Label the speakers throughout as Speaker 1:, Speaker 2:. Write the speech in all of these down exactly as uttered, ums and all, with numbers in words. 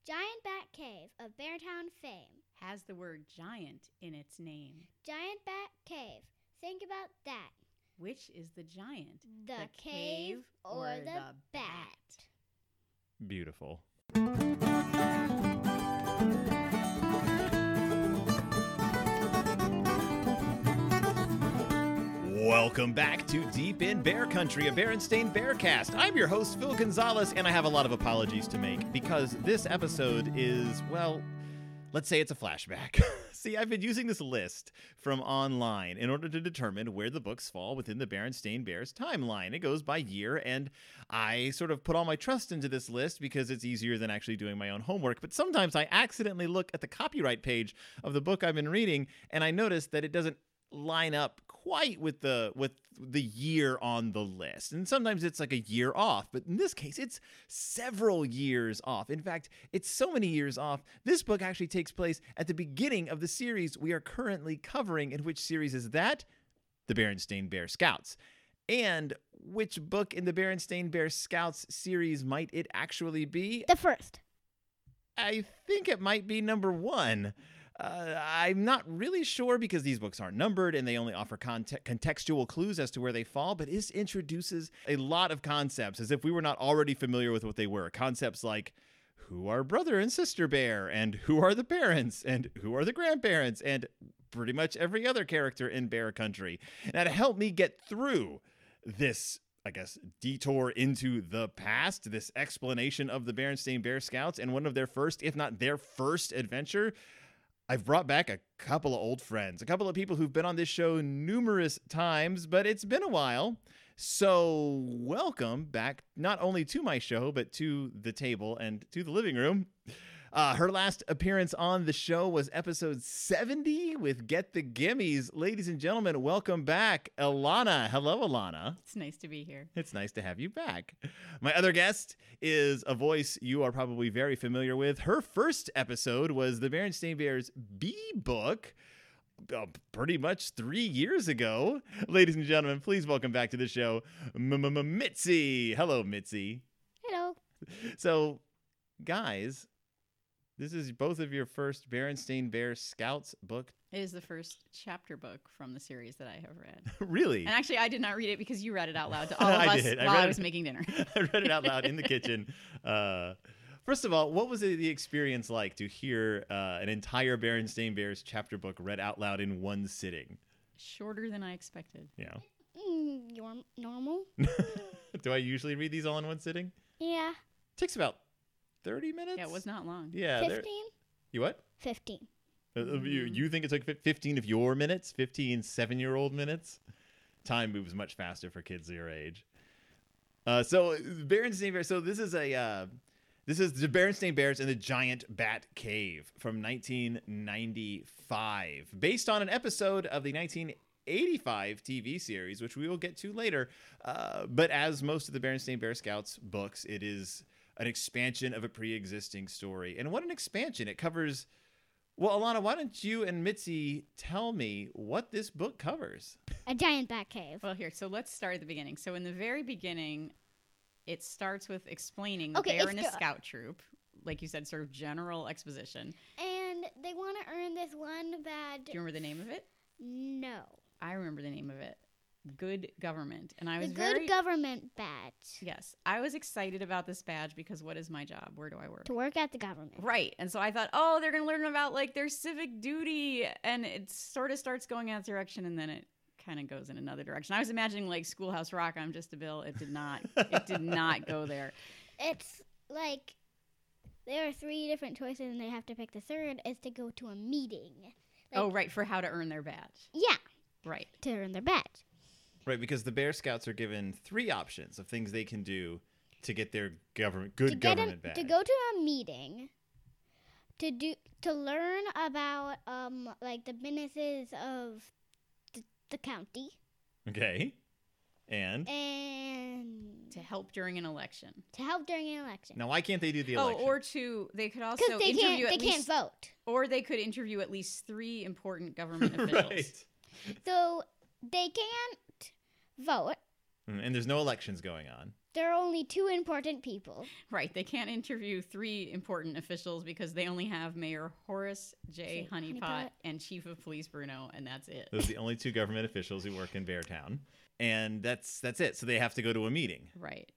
Speaker 1: Giant Bat Cave of Beartown fame
Speaker 2: has the word giant in its name.
Speaker 1: Giant Bat Cave. Think about that.
Speaker 2: Which is the giant?
Speaker 1: The,
Speaker 2: the
Speaker 1: cave,
Speaker 2: cave
Speaker 1: or,
Speaker 2: or
Speaker 1: the,
Speaker 2: the
Speaker 1: bat?
Speaker 2: bat?
Speaker 3: Beautiful. Welcome back to Deep in Bear Country, a Berenstain Bearcast. I'm your host, Phil Gonzalez, and I have a lot of apologies to make because this episode is, well, let's say it's a flashback. See, I've been using this list from online in order to determine where the books fall within the Berenstain Bears timeline. It goes by year, and I sort of put all my trust into this list because it's easier than actually doing my own homework. But sometimes I accidentally look at the copyright page of the book I've been reading, and I notice that it doesn't line up quite with the with the year on the list. And sometimes it's like a year off, but in this case it's several years off. In fact, it's so many years off. This book actually takes place at the beginning of the series we are currently covering. And which series is that? The Berenstain Bear Scouts. And which book in the Berenstain Bear Scouts series might it actually be?
Speaker 1: The first.
Speaker 3: I think it might be number one. Uh, I'm not really sure because these books aren't numbered and they only offer conte- contextual clues as to where they fall, but this introduces a lot of concepts as if we were not already familiar with what they were. Concepts like who are brother and sister bear, and who are the parents, and who are the grandparents, and pretty much every other character in Bear Country. Now, to help me get through this, I guess, detour into the past, this explanation of the Berenstain Bear Scouts and one of their first, if not their first adventure, I've brought back a couple of old friends, a couple of people who've been on this show numerous times, but it's been a while. So welcome back, not only to my show, but to the table and to the living room. Uh, her last appearance on the show was episode seventy with Get the Gimmies. Ladies and gentlemen, welcome back, Ilana. Hello, Ilana.
Speaker 2: It's nice to be here.
Speaker 3: It's nice to have you back. My other guest is a voice you are probably very familiar with. Her first episode was the Berenstain Bears B book, uh, pretty much three years ago. Ladies and gentlemen, please welcome back to the show, Mitzi. Hello, Mitzi.
Speaker 1: Hello.
Speaker 3: So, guys, this is both of your first Berenstain Bear Scouts book.
Speaker 2: It is the first chapter book from the series that I have read.
Speaker 3: Really?
Speaker 2: And actually, I did not read it because you read it out loud to all of
Speaker 3: I
Speaker 2: us
Speaker 3: did. I
Speaker 2: while
Speaker 3: read
Speaker 2: I
Speaker 3: it-
Speaker 2: was making dinner.
Speaker 3: I read it out loud in the kitchen. Uh, first of all, what was it, the experience like to hear uh, an entire Berenstain Bears chapter book read out loud in one sitting?
Speaker 2: Shorter than I expected.
Speaker 3: Yeah.
Speaker 1: Mm, you're normal?
Speaker 3: Do I usually read these all in one sitting?
Speaker 1: Yeah.
Speaker 3: Takes about thirty minutes.
Speaker 2: Yeah, it was not long.
Speaker 3: Yeah. they're-
Speaker 1: Fifteen?
Speaker 3: You what?
Speaker 1: Fifteen.
Speaker 3: Uh, You, you think it took fif- fifteen of your minutes? fifteen seven-year-old minutes? Time moves much faster for kids your age. Uh, so Berenstain Bears. So this is a uh, this is the Berenstain Bears in the Giant Bat Cave from nineteen ninety-five, based on an episode of the nineteen eighty-five T V series, which we will get to later. Uh, but as most of the Berenstain Bear Scouts books, it is an expansion of a pre-existing story. And what an expansion! It covers. Well, Ilana, why don't you and Mitzi tell me what this book covers?
Speaker 1: A giant bat cave.
Speaker 2: Well, here, so let's start at the beginning. So in the very beginning, it starts with explaining that
Speaker 1: Okay,
Speaker 2: they are
Speaker 1: it's
Speaker 2: in a
Speaker 1: go-
Speaker 2: scout troop. Like you said, sort of general exposition.
Speaker 1: And they want to earn this one badge.
Speaker 2: Do you remember the name of it?
Speaker 1: No.
Speaker 2: I remember the name of it. Good Government. And I
Speaker 1: The
Speaker 2: was
Speaker 1: good
Speaker 2: very...
Speaker 1: government badge.
Speaker 2: Yes. I was excited about this badge because what is my job? Where do I work?
Speaker 1: To work at the government.
Speaker 2: Right. And so I thought, oh, they're going to learn about like their civic duty. And it sort of starts going that direction and then it kind of goes in another direction. I was imagining like Schoolhouse Rock, I'm just a bill. It did not. It did not go there.
Speaker 1: It's like there are three different choices and they have to pick the third is to go to a meeting. Like,
Speaker 2: Oh, right. For how to earn their badge.
Speaker 1: yeah,
Speaker 2: Right.
Speaker 1: to earn their badge.
Speaker 3: Right, because the Bear Scouts are given three options of things they can do to get their government good
Speaker 1: to get
Speaker 3: government
Speaker 1: a,
Speaker 3: badge.
Speaker 1: to go to a meeting, to do to learn about um like the businesses of the, the county,
Speaker 3: Okay. And
Speaker 1: and
Speaker 2: To help during an election.
Speaker 1: to help during an election.
Speaker 3: now why can't they do the
Speaker 2: Oh,
Speaker 3: election?
Speaker 2: or to, they could also
Speaker 1: Because they
Speaker 2: interview
Speaker 1: can't
Speaker 2: at
Speaker 1: they
Speaker 2: least,
Speaker 1: can't vote.
Speaker 2: or they could interview at least three important government officials.
Speaker 3: Right.
Speaker 1: So they can't vote.
Speaker 3: Mm, And there's no elections going on.
Speaker 1: there are only two important people.
Speaker 2: Right. They can't interview three important officials because they only have Mayor Horace J.
Speaker 1: J.
Speaker 2: Honeypot,
Speaker 1: Honeypot.
Speaker 2: and Chief of Police Bruno, and that's it.
Speaker 3: Those are the only two government officials who work in Beartown. And that's that's it. So they have to go to a meeting.
Speaker 2: Right.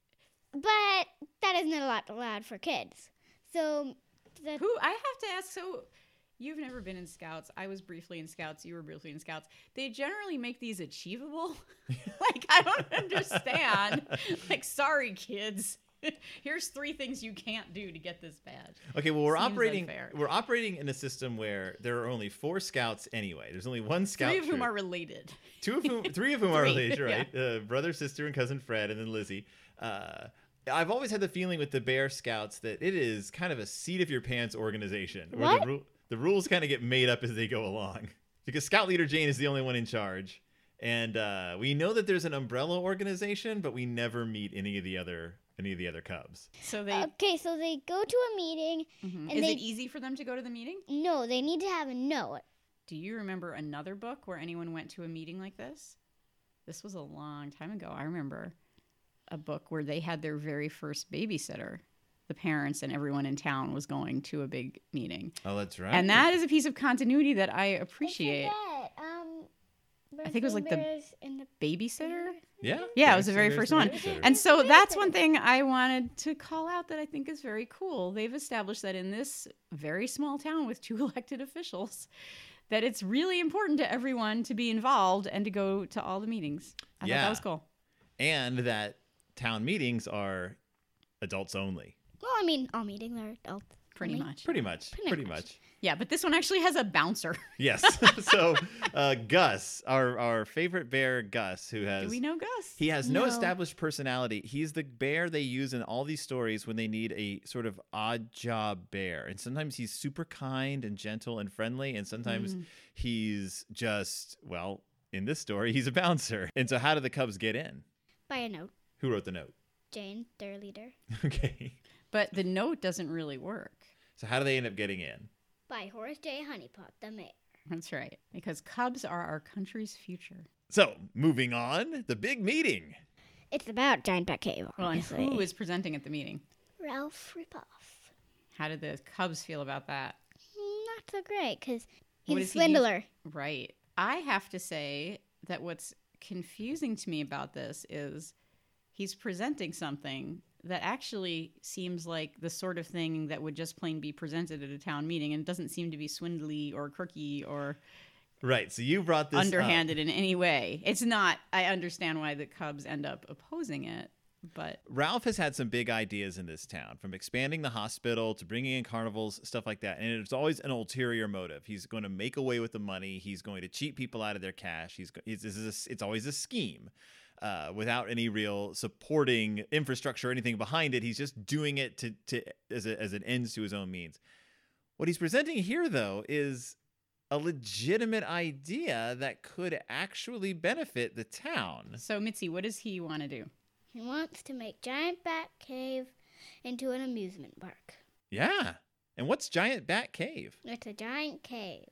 Speaker 1: But that isn't a lot allowed for kids. So the
Speaker 2: Who I have to ask, so you've never been in Scouts. I was briefly in Scouts. You were briefly in Scouts. They generally make these achievable. Like, I don't understand. Like, sorry, kids. Here's three things you can't do to get this badge.
Speaker 3: Okay, well, we're
Speaker 2: Seems
Speaker 3: operating
Speaker 2: unfair.
Speaker 3: we're operating in a system where there are only four scouts anyway. There's only one scout
Speaker 2: Three of whom
Speaker 3: troop.
Speaker 2: are related.
Speaker 3: Two of whom, three of whom are
Speaker 2: Three,
Speaker 3: related, right? Uh, brother, sister, and cousin Fred, and then Lizzie. Uh, I've always had the feeling with the Bear Scouts that it is kind of a seat of your pants organization, where
Speaker 1: What?
Speaker 3: the, ru- the rules kind of get made up as they go along. Because Scout Leader Jane is the only one in charge, and uh, we know that there's an umbrella organization, but we never meet any of the other any of the other Cubs.
Speaker 2: So they.
Speaker 1: okay, so they go to a meeting.
Speaker 2: Mhm.
Speaker 1: and
Speaker 2: Is
Speaker 1: they-
Speaker 2: it easy for them to go to the meeting?
Speaker 1: No, they need to have a note.
Speaker 2: Do you remember another book where anyone went to a meeting like this? This was a long time ago. I remember a book where they had their very first babysitter. The parents and everyone in town was going to a big meeting.
Speaker 3: Oh, that's right.
Speaker 2: And that is a piece of continuity that I appreciate.
Speaker 1: I forget. Um,
Speaker 2: I think it was like the
Speaker 1: Bears in the
Speaker 2: Babysitter?
Speaker 3: yeah,
Speaker 2: Yeah, it was
Speaker 3: Thanks,
Speaker 2: the very
Speaker 3: there's
Speaker 2: first
Speaker 3: the
Speaker 2: one.
Speaker 3: babysitter.
Speaker 2: And so
Speaker 1: Babysitter.
Speaker 2: that's one thing I wanted to call out that I think is very cool. They've established that in this very small town with two elected officials, that it's really important to everyone to be involved and to go to all the meetings. I thought
Speaker 3: Yeah.
Speaker 2: that was cool.
Speaker 3: and that town meetings are adults only.
Speaker 1: Well, I mean, all meetings are adults.
Speaker 2: Pretty
Speaker 1: only.
Speaker 2: much.
Speaker 3: Pretty much.
Speaker 1: Pretty
Speaker 3: Pretty
Speaker 1: much.
Speaker 3: much.
Speaker 2: Yeah, but this one actually has a bouncer.
Speaker 3: Yes. So uh, Gus, our our favorite bear, Gus, who has
Speaker 2: Do we know Gus?
Speaker 3: he has no,
Speaker 1: No.
Speaker 3: established personality. He's the bear they use in all these stories when they need a sort of odd job bear. And sometimes he's super kind and gentle and friendly, and sometimes
Speaker 2: Mm.
Speaker 3: he's just, well, in this story, he's a bouncer. And so how do the Cubs get in?
Speaker 1: By a note.
Speaker 3: Who wrote the note?
Speaker 1: Jane, their leader.
Speaker 3: Okay.
Speaker 2: But the note doesn't really work.
Speaker 3: So how do they end up getting in?
Speaker 1: By Horace J. Honeypot, the mayor.
Speaker 2: That's right. Because Cubs are our country's future.
Speaker 3: So moving on, the big meeting.
Speaker 1: It's about Giant Bat Cave,
Speaker 2: Well, and
Speaker 1: obviously.
Speaker 2: who is presenting at the meeting?
Speaker 1: Ralph Ripoff.
Speaker 2: How did the Cubs feel about that?
Speaker 1: Not so great, because
Speaker 2: What
Speaker 1: he's
Speaker 2: does
Speaker 1: a
Speaker 2: he use-
Speaker 1: swindler.
Speaker 2: Right. I have to say that what's confusing to me about this is he's presenting something that actually seems like the sort of thing that would just plain be presented at a town meeting and doesn't seem to be swindly or crooky or
Speaker 3: Right. So you brought this up.
Speaker 2: underhanded in any way. It's not. I understand why the Cubs end up opposing it, but
Speaker 3: Ralph has had some big ideas in this town, from expanding the hospital to bringing in carnivals, stuff like that. And it's always an ulterior motive. He's going to make away with the money. He's going to cheat people out of their cash. He's, go- it's, it's, a- it's always a scheme uh, without any real supporting infrastructure or anything behind it. He's just doing it to, to as, a, as an ends to his own means. What he's presenting here, though, is a legitimate idea that could actually benefit the town.
Speaker 2: so Mitzi, what does he want to do?
Speaker 1: He wants to make Giant Bat Cave into an amusement park.
Speaker 3: Yeah. And what's Giant Bat Cave?
Speaker 1: It's a giant cave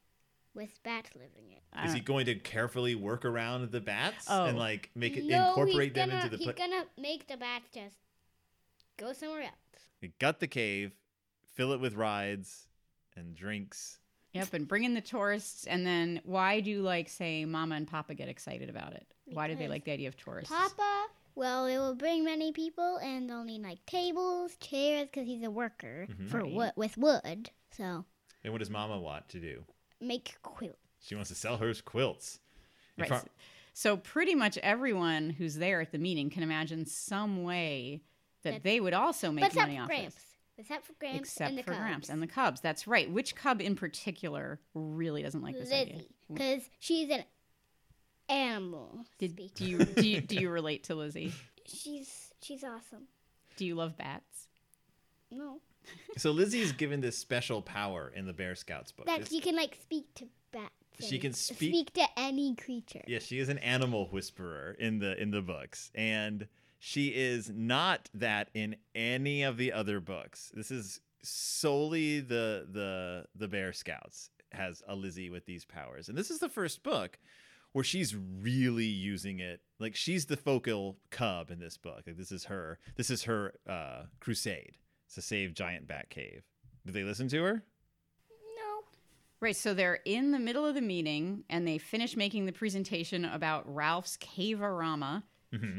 Speaker 1: with bats living in it.
Speaker 2: I
Speaker 3: Is he
Speaker 2: don't-
Speaker 3: going to carefully work around the bats
Speaker 2: Oh.
Speaker 3: and like make it
Speaker 1: no,
Speaker 3: incorporate
Speaker 1: he's
Speaker 3: them
Speaker 1: gonna,
Speaker 3: into the
Speaker 1: he's
Speaker 3: pla-
Speaker 1: gonna make the bats just go somewhere else.
Speaker 3: He gut the cave, fill it with rides and drinks.
Speaker 2: Yep, and bring in the tourists, and then why do like say Mama and Papa get excited about it? Why do they
Speaker 1: Because
Speaker 2: like the idea of tourists?
Speaker 1: Papa, well, it will bring many people, and they'll need like tables, chairs, because he's a worker
Speaker 3: Mhm.
Speaker 1: for
Speaker 2: Right.
Speaker 1: wood with wood. So
Speaker 3: And what does Mama want to do?
Speaker 1: make quilt.
Speaker 3: She wants to sell her quilts. In
Speaker 2: Right.
Speaker 3: front-
Speaker 2: So pretty much everyone who's there at the meeting can imagine some way that
Speaker 1: That-
Speaker 2: they would also make
Speaker 1: But except
Speaker 2: money
Speaker 1: for
Speaker 2: off
Speaker 1: Gramps.
Speaker 2: this.
Speaker 1: Except for Gramps
Speaker 2: Except
Speaker 1: and the
Speaker 2: for
Speaker 1: Cubs.
Speaker 2: Gramps and the Cubs. That's right. Which Cub in particular really doesn't like this idea?
Speaker 1: Lizzie, because she's an animal.
Speaker 2: Did,
Speaker 1: speaking.
Speaker 2: do you do you, do you relate to Lizzie?
Speaker 1: She's she's awesome.
Speaker 2: Do you love bats?
Speaker 1: No,
Speaker 3: So Lizzie's given this special power in the Bear Scouts book.
Speaker 1: that
Speaker 3: This-
Speaker 1: she can like speak to bats.
Speaker 3: She
Speaker 1: and
Speaker 3: can speak-
Speaker 1: speak to any creature.
Speaker 3: Yeah, she is an animal whisperer in the in the books, and she is not that in any of the other books. This is solely the the the Bear Scouts has a Lizzie with these powers, and this is the first book where she's really using it. Like she's the focal cub in this book. Like this is her. This is her uh, crusade to save Giant Bat Cave. Did they listen to her?
Speaker 1: No.
Speaker 2: Right, so they're in the middle of the meeting, and they finish making the presentation about Ralph's Cave-O-Rama.
Speaker 3: Mm-hmm.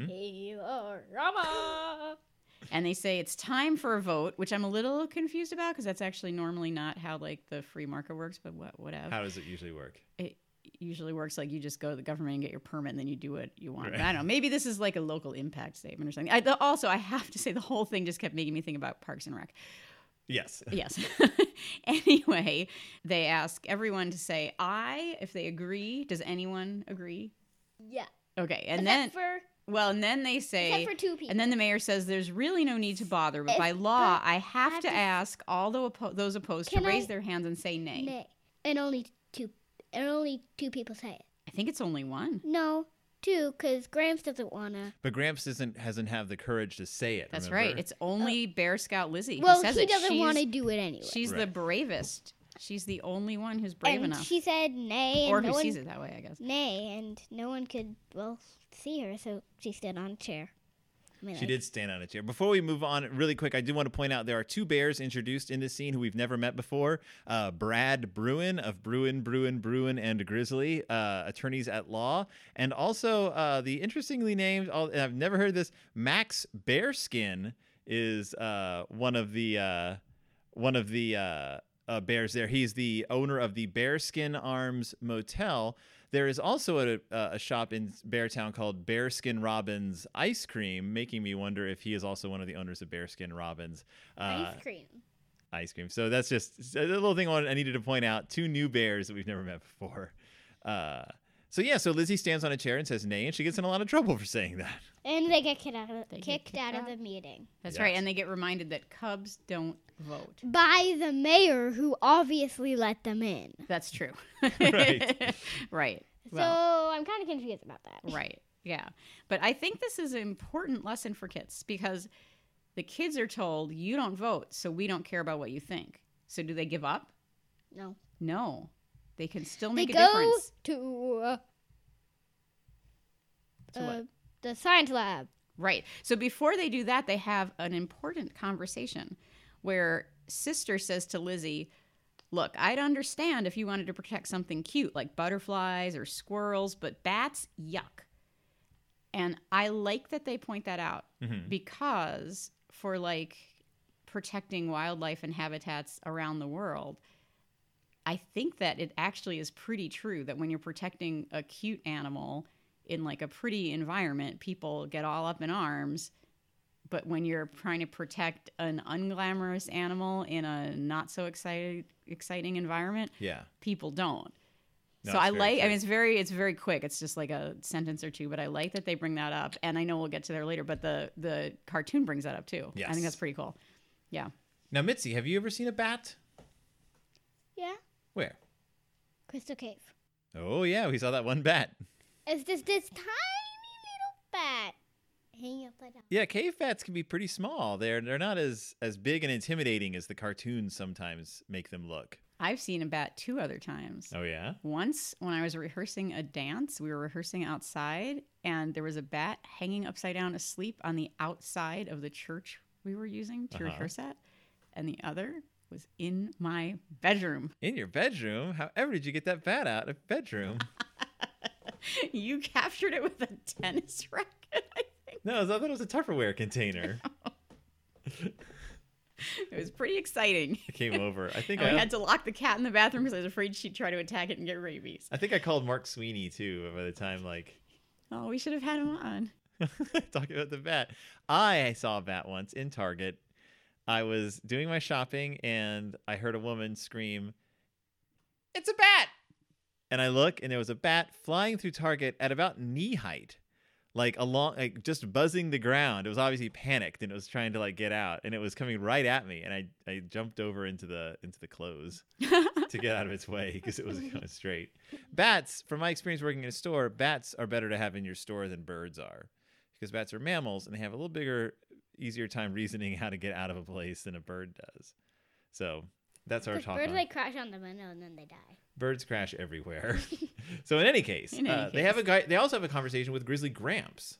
Speaker 1: Cave-O-Rama.
Speaker 2: And they say it's time for a vote, which I'm a little confused about because that's actually normally not how like the free market works, but what, whatever.
Speaker 3: How does it usually work?
Speaker 2: It usually works like you just go to the government and get your permit and then you do what you want.
Speaker 3: Right.
Speaker 2: But I don't know. Maybe this is like a local impact statement or something. I, the, also, I have to say the whole thing just kept making me think about Parks and Rec.
Speaker 3: Yes.
Speaker 2: Yes. Anyway, they ask everyone to say aye if they agree. Does anyone agree?
Speaker 1: Yeah.
Speaker 2: Okay. And
Speaker 1: Except
Speaker 2: then,
Speaker 1: for,
Speaker 2: well, and then they say,
Speaker 1: except for two people.
Speaker 2: and then the mayor says there's really no need to bother, but
Speaker 1: If-
Speaker 2: by law,
Speaker 1: but
Speaker 2: I have,
Speaker 1: have
Speaker 2: to
Speaker 1: to-
Speaker 2: ask all the oppo- those opposed to
Speaker 1: Can
Speaker 2: raise
Speaker 1: I-
Speaker 2: their hands and say nay.
Speaker 1: Nay. And only two. And only two people say it.
Speaker 2: I think it's only one.
Speaker 1: No, two, because Gramps doesn't wanna.
Speaker 3: But Gramps doesn't hasn't have the courage to say it.
Speaker 2: That's
Speaker 3: remember?
Speaker 2: right. It's only Bear Scout Lizzie
Speaker 1: Well,
Speaker 2: who says
Speaker 1: he
Speaker 2: it.
Speaker 1: doesn't
Speaker 2: She's-
Speaker 1: want to do it anyway.
Speaker 2: She's the
Speaker 3: Right.
Speaker 2: bravest. She's the only one who's brave
Speaker 1: and
Speaker 2: enough.
Speaker 1: she said nay, and
Speaker 2: Or
Speaker 1: no
Speaker 2: who
Speaker 1: one
Speaker 2: sees it that way, I guess.
Speaker 1: nay, and no one could well see her, so she stood on a chair. I mean,
Speaker 3: She
Speaker 1: like,
Speaker 3: did stand on a chair. Before we move on, really quick, I do want to point out there are two bears introduced in this scene who we've never met before. Uh, Brad Bruin of Bruin, Bruin, Bruin, and Grizzly, uh, attorneys at law. And also uh, the interestingly named, and I've never heard this, Max Bearskin is uh, one of the uh, one of the uh, uh, bears there. He's the owner of the Bearskin Arms Motel. There is also a, a shop in Beartown called Bearskin Robbins Ice Cream, making me wonder if he is also one of the owners of Bearskin Robbins uh,
Speaker 1: ice cream.
Speaker 3: Ice Cream. So that's just a little thing I wanted- I needed to point out. Two new bears that we've never met before. Uh, so yeah, so Lizzie stands on a chair and says nay, and she gets in a lot of trouble for saying that.
Speaker 1: And they get kicked out of
Speaker 2: They get
Speaker 1: kicked,
Speaker 2: kicked
Speaker 1: out,
Speaker 2: out?
Speaker 1: of the meeting
Speaker 2: That's
Speaker 3: Yes.
Speaker 2: right. And they get reminded that cubs don't vote.
Speaker 1: by the mayor, who obviously let them in.
Speaker 2: That's true.
Speaker 3: Right.
Speaker 2: Right.
Speaker 1: So
Speaker 2: Well,
Speaker 1: I'm kind of confused about that.
Speaker 2: right. Yeah. But I think this is an important lesson for kids because the kids are told, you don't vote, so we don't care about what you think. So do they give up?
Speaker 1: No.
Speaker 2: No. They can still
Speaker 1: They
Speaker 2: make a
Speaker 1: go
Speaker 2: difference.
Speaker 1: to uh,
Speaker 2: To what?
Speaker 1: uh, the science lab.
Speaker 2: Right. So before they do that, they have an important conversation where Sister says to Lizzie, look, I'd understand if you wanted to protect something cute like butterflies or squirrels, but bats, yuck. And I like that they point that out
Speaker 3: Mhm.
Speaker 2: because for like protecting wildlife and habitats around the world, I think that it actually is pretty true that when you're protecting a cute animal in like a pretty environment, people get all up in arms. But when you're trying to protect an unglamorous animal in a not so excited, exciting environment,
Speaker 3: Yeah.
Speaker 2: people don't.
Speaker 3: No,
Speaker 2: so
Speaker 3: it's
Speaker 2: I
Speaker 3: very
Speaker 2: like. I
Speaker 3: true.
Speaker 2: mean, it's very, it's very quick. It's just like a sentence or two, but I like that they bring that up. And I know we'll get to there later, but the the cartoon brings that up too. I
Speaker 3: Yes.
Speaker 2: think that's pretty cool. Yeah.
Speaker 3: Now, Mitzi, have you ever seen a bat?
Speaker 1: Yeah.
Speaker 3: Where?
Speaker 1: Crystal Cave.
Speaker 3: Oh, yeah, we saw that one bat.
Speaker 1: It's just this tiny little bat hanging upside down.
Speaker 3: Yeah, cave bats can be pretty small. They're they're not as as big and intimidating as the cartoons sometimes make them look.
Speaker 2: I've seen a bat two other times.
Speaker 3: Oh yeah.
Speaker 2: Once when I was rehearsing a dance, we were rehearsing outside, and there was a bat hanging upside down asleep on the outside of the church we were using to
Speaker 3: Uh-huh.
Speaker 2: rehearse at. And the other was in my bedroom.
Speaker 3: In your bedroom? However did you get that bat out of bedroom?
Speaker 2: You captured it with a tennis racket, I think.
Speaker 3: No, I thought it was a Tupperware container.
Speaker 2: It was pretty exciting.
Speaker 3: I came over. I think
Speaker 2: And
Speaker 3: I,
Speaker 2: we had to lock the cat in the bathroom because I was afraid she'd try to attack it and get rabies.
Speaker 3: I think I called Mark Sweeney too by the time like
Speaker 2: Oh, we should have had him on.
Speaker 3: talking about the bat. I saw a bat once in Target. I was doing my shopping and I heard a woman scream, "It's a bat!" And I look and there was a bat flying through Target at about knee height. Like along, like just buzzing the ground. It was obviously panicked and it was trying to like get out, and it was coming right at me. And I, I jumped over into the into the clothes to get out of its way because it was going straight. Bats, from my experience working in a store, bats are better to have in your store than birds are, because bats are mammals and they have a little bigger, easier time reasoning how to get out of a place than a bird does. So That's our
Speaker 1: 'Cause
Speaker 3: talk
Speaker 1: birds
Speaker 3: on.
Speaker 1: like crash on the window and then they die.
Speaker 3: Birds crash everywhere. So in any case,
Speaker 2: In any
Speaker 3: uh, they
Speaker 2: case.
Speaker 3: have a guy. They also have a conversation with Grizzly Gramps,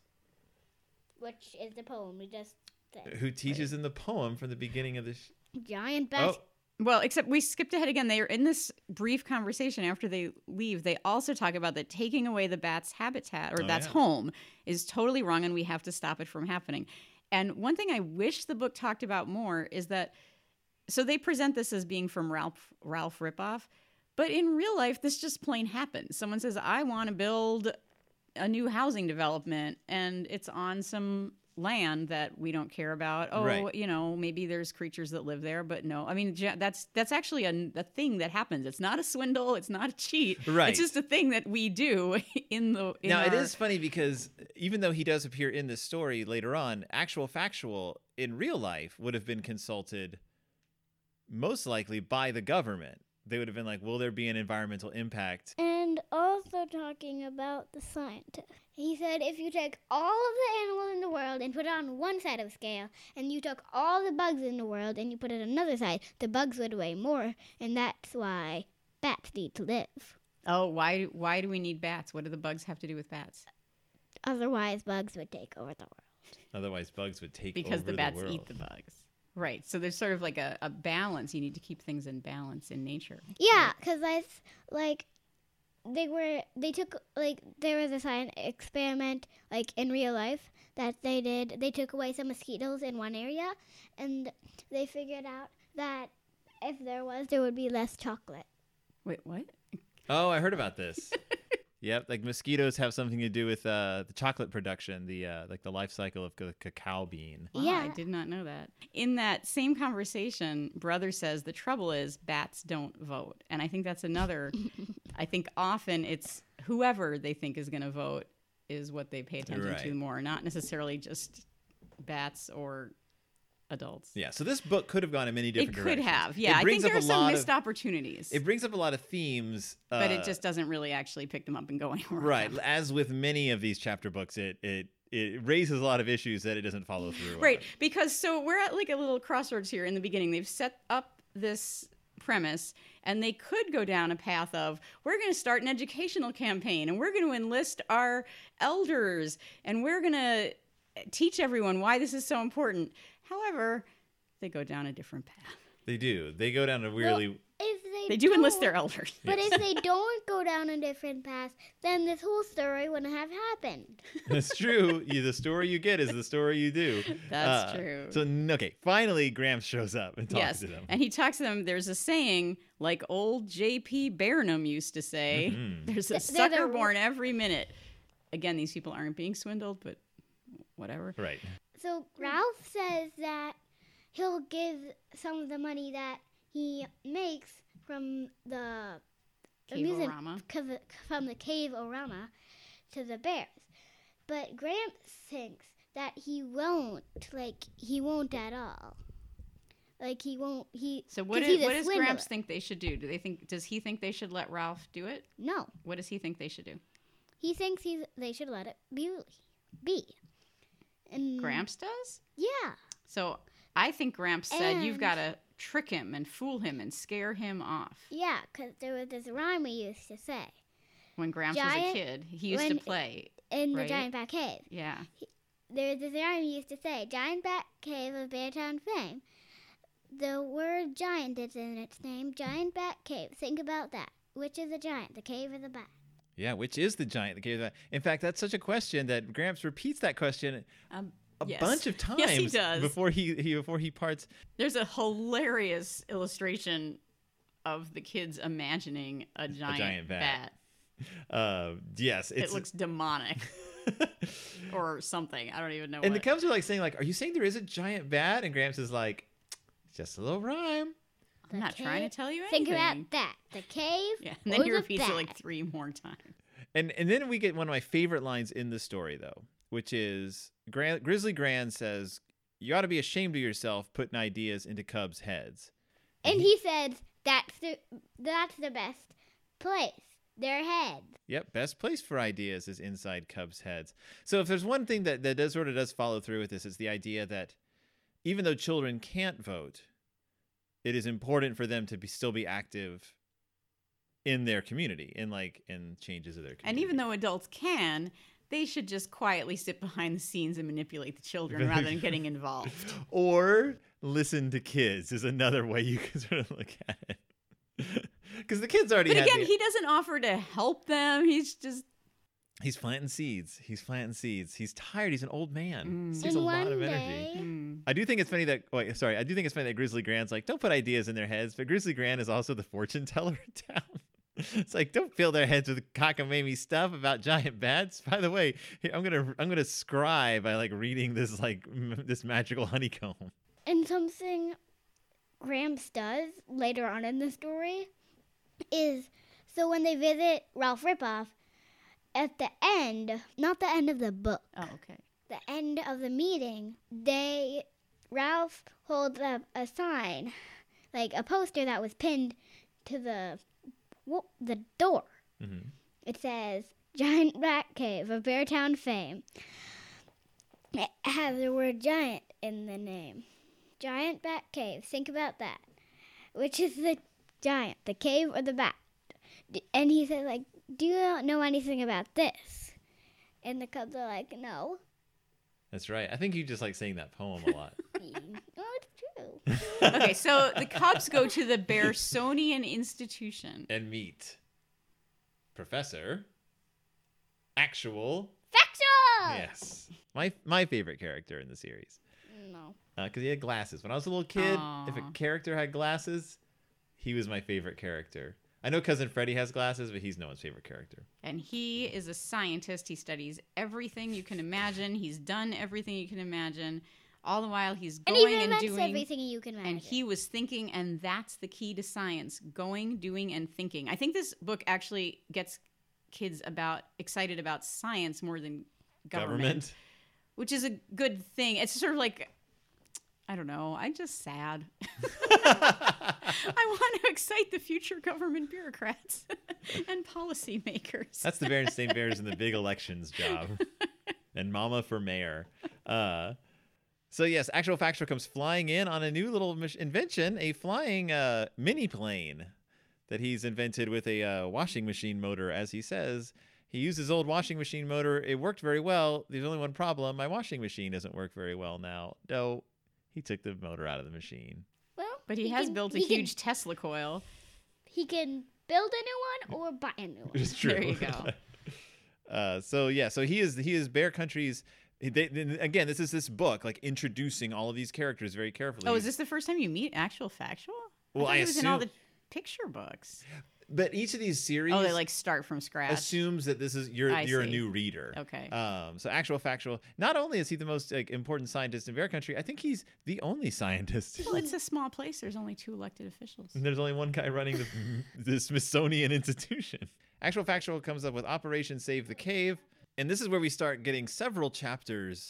Speaker 1: Which is the poem we just said.
Speaker 3: who teaches in the poem from the beginning of the. Sh-
Speaker 1: Giant
Speaker 3: oh,
Speaker 1: bat.
Speaker 2: Well, except we skipped ahead again. They are in this brief conversation after they leave. They also talk about that taking away the bat's habitat or
Speaker 3: Oh,
Speaker 2: that's
Speaker 3: yeah.
Speaker 2: home is totally wrong, and we have to stop it from happening. And one thing I wish the book talked about more is that so they present this as being from Ralph Ralph Ripoff, but in real life, this just plain happens. Someone says, "I want to build a new housing development," and it's on some land that we don't care about. Oh,
Speaker 3: Right.
Speaker 2: you know, maybe there's creatures that live there, but no. I mean, ja- that's that's actually a, a thing that happens. It's not a swindle. It's not a cheat.
Speaker 3: Right.
Speaker 2: It's just a thing that we do in the. In
Speaker 3: now it
Speaker 2: our-
Speaker 3: is funny because even though he does appear in this story later on, actual factual in real life would have been consulted most likely by the government. They would have been like, will there be an environmental impact?
Speaker 1: And also talking about the scientist. He said if you take all of the animals in the world and put it on one side of the scale, and you took all the bugs in the world and you put it on another side, the bugs would weigh more, and that's why bats need to live.
Speaker 2: Oh, why why do we need bats? What do the bugs have to do with bats?
Speaker 1: Otherwise, bugs would take over the world.
Speaker 3: Otherwise, bugs would take
Speaker 2: Because
Speaker 3: over
Speaker 2: the bats
Speaker 3: world.
Speaker 2: eat the bugs. Right. So there's sort of like a, a balance. You need to keep things in balance in nature.
Speaker 1: Yeah, because I s- like they were they took like there was a science experiment like in real life that they did. They took away some mosquitoes in one area, and they figured out that if there was, there would be less chocolate.
Speaker 2: Wait, what?
Speaker 3: Oh, I heard about this. Yep, like mosquitoes have something to do with uh, the chocolate production, the uh, like the life cycle of the cacao bean.
Speaker 2: Wow,
Speaker 1: Yeah.
Speaker 2: I did not know that. In that same conversation, Brother says the trouble is bats don't vote. And I think that's another, I think often it's whoever they think is going to vote is what they pay attention
Speaker 3: Right.
Speaker 2: to more, not necessarily just bats or adults.
Speaker 3: Yeah, so this book could have gone in many
Speaker 2: It
Speaker 3: different
Speaker 2: could
Speaker 3: directions.
Speaker 2: have. Yeah,
Speaker 3: It
Speaker 2: I think
Speaker 3: brings
Speaker 2: there
Speaker 3: up
Speaker 2: are
Speaker 3: a
Speaker 2: some
Speaker 3: lot
Speaker 2: missed
Speaker 3: of,
Speaker 2: opportunities.
Speaker 3: It brings up a lot of themes. Uh,
Speaker 2: but it just doesn't really actually pick them up and go anywhere. with
Speaker 3: right.
Speaker 2: them.
Speaker 3: As with many of these chapter books, it it it raises a lot of issues that it doesn't follow through.
Speaker 2: Right,
Speaker 3: on.
Speaker 2: because so we're at like a little crossroads here in the beginning. They've set up this premise and they could go down a path of we're going to start an educational campaign and we're going to enlist our elders and we're going to teach everyone why this is so important. However, they go down a different path.
Speaker 3: They do. They go down a really.
Speaker 1: If they
Speaker 2: They do enlist their
Speaker 1: don't-
Speaker 2: elders.
Speaker 1: But
Speaker 3: Yes.
Speaker 1: if they don't go down a different path, then this whole story wouldn't have happened.
Speaker 3: It's true. You, the story you get is the story you do.
Speaker 2: That's
Speaker 3: Uh,
Speaker 2: true.
Speaker 3: So n- okay, finally Gramps shows up and talks
Speaker 2: Yes,
Speaker 3: to them.
Speaker 2: and he talks to them. There's a saying, like old J P Barnum used to say,
Speaker 3: Mhm.
Speaker 2: there's a
Speaker 1: Th- they're
Speaker 2: sucker
Speaker 1: the-
Speaker 2: born every minute. Again, these people aren't being swindled, but whatever.
Speaker 3: Right.
Speaker 1: So Ralph says that he'll give some of the money that he makes from the amusement
Speaker 2: Cave-O-Rama.
Speaker 1: cov- from the cave-orama to the bears. But Gramps thinks that he won't, like he won't at all. Like he won't. He
Speaker 2: So what,
Speaker 1: 'cause
Speaker 2: is,
Speaker 1: he's a
Speaker 2: what does
Speaker 1: swindler.
Speaker 2: Gramps think they should do? Do they think? Does he think they should let Ralph do it?
Speaker 1: No,
Speaker 2: What does he think they should do?
Speaker 1: he thinks he's. They should let it be. Be. And
Speaker 2: Gramps does.
Speaker 1: Yeah.
Speaker 2: So I think Gramps said you've
Speaker 1: And-
Speaker 2: got to trick him and fool him and scare him off.
Speaker 1: Yeah, because there was this rhyme we used to say
Speaker 2: When Gramps was a
Speaker 1: Giant-
Speaker 2: kid, he used to
Speaker 1: when-
Speaker 2: play.
Speaker 1: in the
Speaker 2: Right.
Speaker 1: Giant Bat Cave.
Speaker 2: Yeah.
Speaker 1: There was this rhyme we used to say, Giant Bat Cave of Beartown fame. The word giant is in its name, Giant Bat Cave. Think about that. Which is a giant, the cave or the bat?
Speaker 3: Yeah, which is the giant? The cave. In fact, that's such a question that Gramps repeats that question
Speaker 2: Um,
Speaker 3: a
Speaker 2: yes.
Speaker 3: bunch of times
Speaker 2: Yes, he does.
Speaker 3: before he, he before he parts.
Speaker 2: There's a hilarious illustration of the kids imagining a giant,
Speaker 3: giant bat.
Speaker 2: bat.
Speaker 3: Uh, yes, it's
Speaker 2: It looks demonic or something. I don't even know
Speaker 3: and
Speaker 2: what.
Speaker 3: the Cubs are like saying like, "Are you saying there is a giant bat?" And Gramps is like, "Just a little rhyme."
Speaker 2: I'm not
Speaker 1: The
Speaker 2: trying
Speaker 1: cave-
Speaker 2: to tell you anything.
Speaker 1: Think about that. The cave
Speaker 2: Yeah, and then
Speaker 1: or
Speaker 2: he
Speaker 1: the
Speaker 2: repeats it like
Speaker 1: bat.
Speaker 2: three more times.
Speaker 3: And and then we get one of my favorite lines in the story though, which is Gra- Grizzly Grand says, "You ought to be ashamed of yourself putting ideas into Cubs' heads."
Speaker 1: And he said, that's the, that's the best place. Their heads.
Speaker 3: Yep, best place for ideas is inside Cubs' heads. So if there's one thing that, that does sort of does follow through with this, it's the idea that even though children can't vote, it is important for them to be still be active in their community, in like in changes of their community.
Speaker 2: And even though adults can, they should just quietly sit behind the scenes and manipulate the children rather than getting involved.
Speaker 3: Or listen to kids is another way you can sort of look at it. Because the kids already
Speaker 2: But
Speaker 3: had
Speaker 2: again,
Speaker 3: the-
Speaker 2: he doesn't offer to help them. He's just
Speaker 3: He's planting seeds. He's planting seeds. He's tired. He's an old man.
Speaker 2: Mm.
Speaker 3: He has a
Speaker 1: And
Speaker 3: lot
Speaker 1: one
Speaker 3: of energy.
Speaker 1: day-
Speaker 2: mm,
Speaker 3: I do think it's funny that wait, sorry, I do think it's funny that Grizzly Grant's like, don't put ideas in their heads, but Grizzly Grant is also the fortune teller in town. It's like, don't fill their heads with cockamamie stuff about giant bats. By the way, here, I'm gonna I'm gonna scry by like reading this like m- this magical honeycomb.
Speaker 1: And something Gramps does later on in the story is so when they visit Ralph Ripoff, at the end, not the end of the book,
Speaker 2: oh, okay.
Speaker 1: the end of the meeting, they Ralph holds up a sign, like a poster that was pinned to the wo- the door.
Speaker 3: Mm-hmm.
Speaker 1: It says Giant Bat Cave of Beartown fame. It has the word giant in the name. Giant Bat Cave. Think about that. Which is the giant, the cave or the bat? D- And he says, like, do you not know anything about this? And the cubs are like, no.
Speaker 3: That's right. I think you just like saying that poem a lot.
Speaker 1: Oh, it's true.
Speaker 2: Okay, so the Cubs go to the Bearsonian Institution.
Speaker 3: And meet Professor Actual.
Speaker 1: Factual!
Speaker 3: Yes. My my favorite character in the series.
Speaker 1: No.
Speaker 3: Because he had glasses. When I was a little kid, if a
Speaker 2: Aw.
Speaker 3: character had glasses, he was my favorite character. I know Cousin Freddie has glasses, but he's no one's favorite character.
Speaker 2: And he is a scientist. He studies everything you can imagine. He's done everything you can imagine. All the while he's
Speaker 1: And
Speaker 2: going
Speaker 1: even
Speaker 2: and
Speaker 1: invents
Speaker 2: doing.
Speaker 1: everything you can imagine.
Speaker 2: And he was thinking, and that's the key to science: going, doing, and thinking. I think this book actually gets kids about excited about science more than government, which is a good thing. It's sort of like, I don't know, I'm just sad. I want to excite the future government bureaucrats and policymakers.
Speaker 3: That's the Berenstain Bears in the big elections job. And Mama for mayor. Uh, so yes, Actual Factual comes flying in on a new little mach- invention, a flying uh, mini plane that he's invented with a uh, washing machine motor, as he says. He used his old washing machine motor. It worked very well. There's only one problem. My washing machine doesn't work very well now. No, he took the motor out of the machine.
Speaker 1: Well,
Speaker 2: But he, has
Speaker 1: can-
Speaker 2: built a
Speaker 1: he can-
Speaker 2: huge Tesla coil.
Speaker 1: He can build a new one or buy a new one.
Speaker 3: It's true.
Speaker 2: There you go.
Speaker 3: uh, so yeah, so he is he is Bear Country's. They, they- again, this is this book like introducing all of these characters very carefully.
Speaker 2: Oh, is this the first time you meet Actual Factual?
Speaker 3: Well,
Speaker 2: thought
Speaker 3: I
Speaker 2: he was in all the
Speaker 3: assume-
Speaker 2: picture books.
Speaker 3: But each of these series
Speaker 2: Oh, they like start from scratch.
Speaker 3: assumes that this is you're
Speaker 2: I
Speaker 3: you're a
Speaker 2: see.
Speaker 3: new reader.
Speaker 2: Okay.
Speaker 3: Um. So Actual Factual. Not only is he the most like, important scientist in Bear Country, I think he's the only scientist.
Speaker 2: Well, it's a small place. There's only two elected officials.
Speaker 3: And there's only one guy running the, the Smithsonian Institution. Actual Factual comes up with Operation Save the Cave. And this is where we start getting several chapters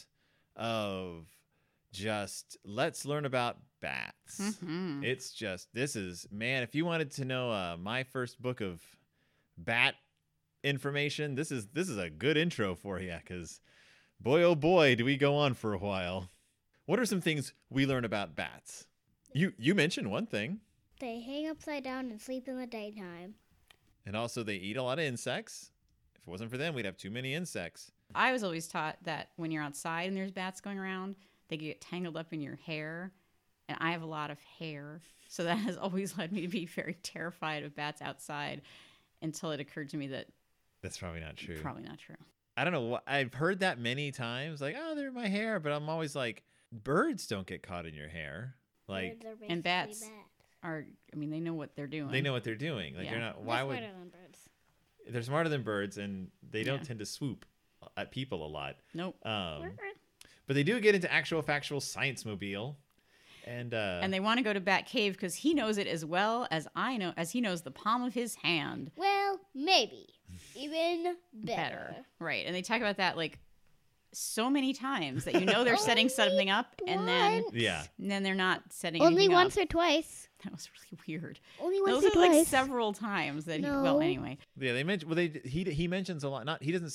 Speaker 3: of just let's learn about bats.
Speaker 2: Mhm.
Speaker 3: It's just, this is, man, if you wanted to know uh, my first book of bat information, this is this is a good intro for you because boy, oh boy, do we go on for a while. What are some things we learn about bats? You you mentioned one thing.
Speaker 1: They hang upside down and sleep in the daytime.
Speaker 3: And also, they eat a lot of insects. If it wasn't for them, we'd have too many insects.
Speaker 2: I was always taught that when you're outside and there's bats going around, they get tangled up in your hair. And I have a lot of hair. So that has always led me to be very terrified of bats outside until it occurred to me that
Speaker 3: That's probably not true.
Speaker 2: probably not true.
Speaker 3: I don't know. wh- I've heard that many times. Like, oh, they're in my hair. But I'm always like, birds don't get caught in your hair. Like,
Speaker 1: Birds are
Speaker 2: and
Speaker 1: basically
Speaker 2: bats.
Speaker 1: bats.
Speaker 2: Or, I mean, they know what they're doing.
Speaker 3: they know what they're doing. Like,
Speaker 2: Yeah.
Speaker 3: they're not, why
Speaker 1: They're
Speaker 3: would,
Speaker 1: smarter than birds.
Speaker 3: they're smarter than birds and they don't
Speaker 2: Yeah.
Speaker 3: tend to swoop at people a lot.
Speaker 2: Nope.
Speaker 3: Um, but they do get into Actual Factual Science Mobile. And, uh,
Speaker 2: And they want to go to Bat Cave because he knows it as well as I know, as he knows the palm of his hand
Speaker 1: Well, maybe. Even better.
Speaker 2: better. Right. And they talk about that like so many times that you know they're setting something up and then
Speaker 1: once.
Speaker 3: yeah.
Speaker 2: and then they're not setting
Speaker 1: Only
Speaker 2: anything
Speaker 1: once
Speaker 2: up.
Speaker 1: or twice.
Speaker 2: That was really weird.
Speaker 1: Only once
Speaker 2: Those
Speaker 1: or
Speaker 2: are like
Speaker 1: twice.
Speaker 2: several times that he, well
Speaker 1: No.
Speaker 2: anyway.
Speaker 3: Yeah, they mentioned. Well, they he he mentions a lot. Not he doesn't say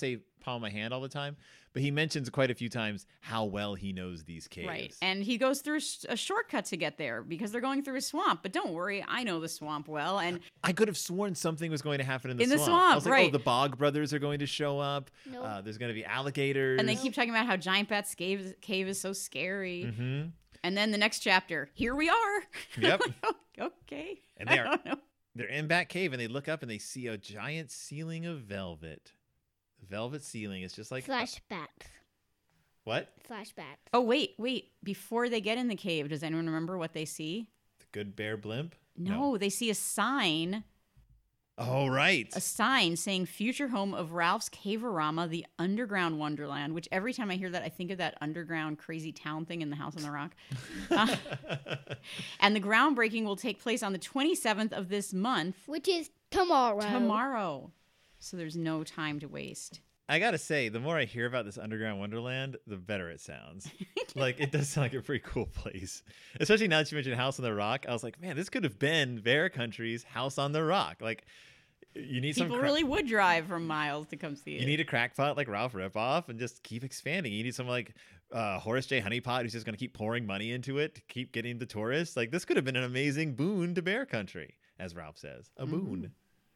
Speaker 3: palm of my hand all the time. But he mentions quite a few times how well he knows these caves.
Speaker 2: Right. And he goes through a shortcut to get there because they're going through a swamp. But don't worry, I know the swamp well. And
Speaker 3: I could have sworn something was going to happen in the
Speaker 2: In the
Speaker 3: swamp.
Speaker 2: swamp,
Speaker 3: I was like,
Speaker 2: right.
Speaker 3: oh, the Bog Brothers are going to show up.
Speaker 1: Nope.
Speaker 3: Uh, there's going to be alligators.
Speaker 2: and they keep talking about how Giant Bat's cave, cave is so scary.
Speaker 3: Mm-hmm.
Speaker 2: And then the next chapter, here we are.
Speaker 3: Yep.
Speaker 2: Okay.
Speaker 3: And they
Speaker 2: I
Speaker 3: are-
Speaker 2: don't know.
Speaker 3: They're in Bat Cave, and they look up and they see a giant ceiling of velvet. Velvet ceiling. It's just like
Speaker 1: Slash bats.
Speaker 3: what?
Speaker 1: Slash bats.
Speaker 2: Oh, wait, wait. Before they get in the cave, does anyone remember what they see?
Speaker 3: The Good Bear Blimp?
Speaker 2: No, they see a sign,
Speaker 3: Oh, right.
Speaker 2: a sign saying future home of Ralph's Caverama, the underground wonderland, which every time I hear that, I think of that underground crazy town thing in the House on the Rock. Uh, and the groundbreaking will take place on the twenty-seventh of this month,
Speaker 1: Which is tomorrow.
Speaker 2: tomorrow. So there's no time to waste.
Speaker 3: I gotta say, the more I hear about this underground wonderland, the better it sounds. Like, it does sound like a pretty cool place. Especially now that you mentioned House on the Rock, I was like, man, this could have been Bear Country's House on the Rock. Like, you need some
Speaker 2: People
Speaker 3: cra-
Speaker 2: really would drive from miles to come see it.
Speaker 3: You need a crackpot like Ralph Ripoff and just keep expanding. You need someone like uh, Horace J. Honeypot who's just going to keep pouring money into it to keep getting the tourists. Like, this could have been an amazing boon to Bear Country, as Ralph says. A boon.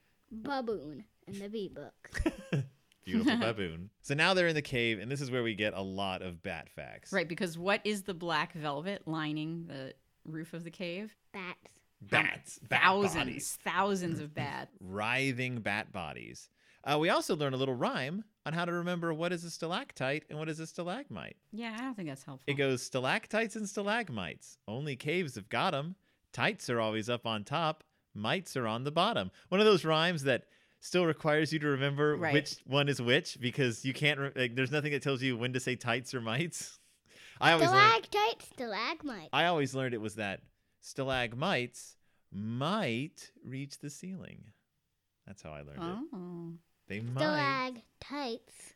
Speaker 1: Baboon in the bee book.
Speaker 3: Beautiful baboon. So now they're in the cave, and this is where we get a lot of bat facts.
Speaker 2: Right, because what is the black velvet lining the roof of the cave?
Speaker 1: Bats.
Speaker 3: Bats. Bat
Speaker 2: thousands,
Speaker 3: bodies.
Speaker 2: thousands of bats.
Speaker 3: Writhing bat bodies. Uh, we also learn a little rhyme on how to remember what is a stalactite and what is a stalagmite.
Speaker 2: Yeah, I don't think that's helpful.
Speaker 3: It goes stalactites and stalagmites. Only caves have got 'em. Tights are always up on top. Mites are on the bottom. One of those rhymes that still requires you to remember
Speaker 2: Right.
Speaker 3: which one is which because you can't. Re- like, there's nothing that tells you when to say tights or mites. I always learned,
Speaker 1: Stalactite, stalagmite.
Speaker 3: I always learned it was that stalagmites might reach the ceiling. That's how I learned it.
Speaker 2: Oh.
Speaker 3: They might.
Speaker 1: Stalactites.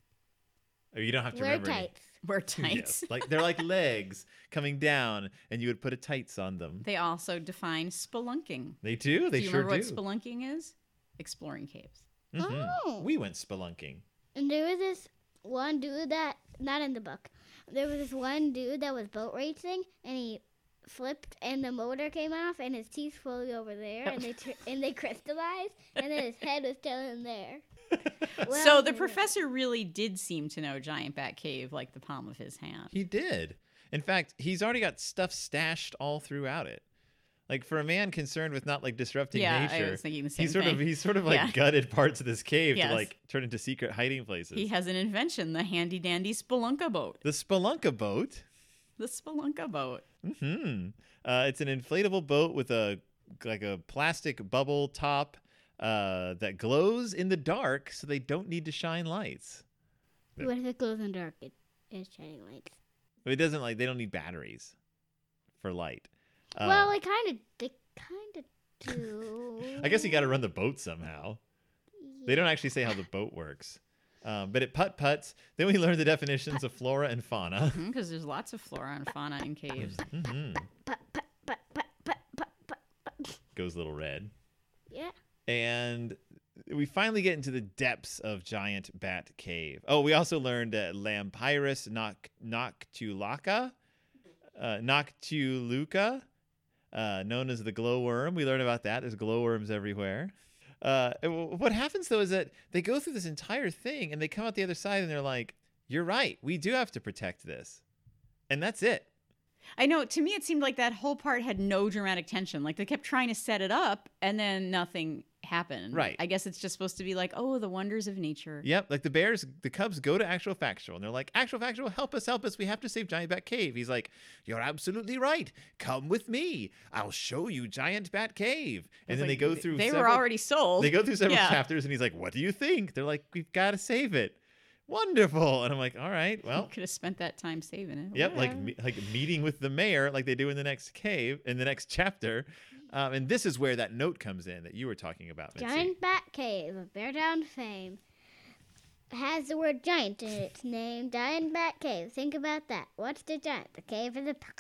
Speaker 3: Or you don't have to
Speaker 1: Wear
Speaker 3: remember. any-
Speaker 1: tights.
Speaker 2: We're tights.
Speaker 3: Yes, like they're like legs coming down, and you would put a tights on them.
Speaker 2: They also define spelunking.
Speaker 3: They do. They
Speaker 2: do you
Speaker 3: sure
Speaker 2: remember
Speaker 3: do.
Speaker 2: what spelunking is? Exploring caves.
Speaker 3: Mhm.
Speaker 1: Oh.
Speaker 3: We went spelunking.
Speaker 1: And there was this one dude that, not in the book, there was this one dude that was boat racing, and he flipped, and the motor came off, and his teeth flew over there, and they tr- and they crystallized, and then his head was still in there. Well,
Speaker 2: so the
Speaker 1: yeah.
Speaker 2: professor really did seem to know Giant Bat Cave like the palm of his hand.
Speaker 3: He did. In fact, he's already got stuff stashed all throughout it. Like for a man concerned with not like disrupting
Speaker 2: Yeah, I
Speaker 3: nature,
Speaker 2: was thinking the same
Speaker 3: he's sort
Speaker 2: thing.
Speaker 3: of he's sort of like
Speaker 2: Yeah.
Speaker 3: gutted parts of this cave
Speaker 2: Yes.
Speaker 3: to like turn into secret hiding places.
Speaker 2: He has an invention, the handy dandy Spelunka boat.
Speaker 3: the Spelunka boat.
Speaker 2: The Spelunka boat.
Speaker 3: Hmm. Uh, it's an inflatable boat with a like a plastic bubble top uh, that glows in the dark, so they don't need to shine lights.
Speaker 1: What if it glows in the dark? It is shining lights.
Speaker 3: It doesn't like they don't need batteries for light. Uh,
Speaker 1: well, they kind of, they kind of do.
Speaker 3: I guess you got to run the boat somehow. They don't actually say how the boat works. Um, but it putt putts. Then we learn the definitions of flora and fauna.
Speaker 2: Because there's lots of flora and fauna in caves.
Speaker 3: hmm
Speaker 1: Put, put, put, put, put, put, put, put.
Speaker 3: Goes a little red.
Speaker 1: Yeah.
Speaker 3: And we finally get into the depths of Giant Bat Cave. Oh, we also learned uh, Lampyrus noc- noctulaca, uh, noctuluca, uh, known as the glowworm. We learned about that. There's glowworms everywhere. Uh, what happens, though, is that they go through this entire thing, and they come out the other side, and they're like, you're right. We do have to protect this. And that's it.
Speaker 2: I know, to me, it seemed like that whole part had no dramatic tension. Like they kept trying to set it up, and then nothing happened.
Speaker 3: Right.
Speaker 2: I guess it's just supposed to be like, oh, the wonders of nature.
Speaker 3: Yep, like the bears, the cubs go to Actual Factual, and they're like, Actual Factual, help us, help us. We have to save Giant Bat Cave. He's like, you're absolutely right. Come with me. I'll show you Giant Bat Cave. And
Speaker 2: It's
Speaker 3: then
Speaker 2: like,
Speaker 3: they go through
Speaker 2: They
Speaker 3: several,
Speaker 2: were already sold.
Speaker 3: They go through several
Speaker 2: Yeah.
Speaker 3: chapters, and he's like, what do you think? They're like, we've got to save it. Wonderful. And I'm like, all right, well.
Speaker 2: Could have spent that time saving it.
Speaker 3: Yep, like
Speaker 1: Yeah.
Speaker 3: me- like meeting with the mayor, like they do in the next cave, in the next chapter, um, and this is where that note comes in that you were talking about, Mitzi.
Speaker 1: Giant Bat Cave of Beartown fame has the word giant in its name. Giant Bat Cave. Think about that. What's the giant? The cave of the pocket.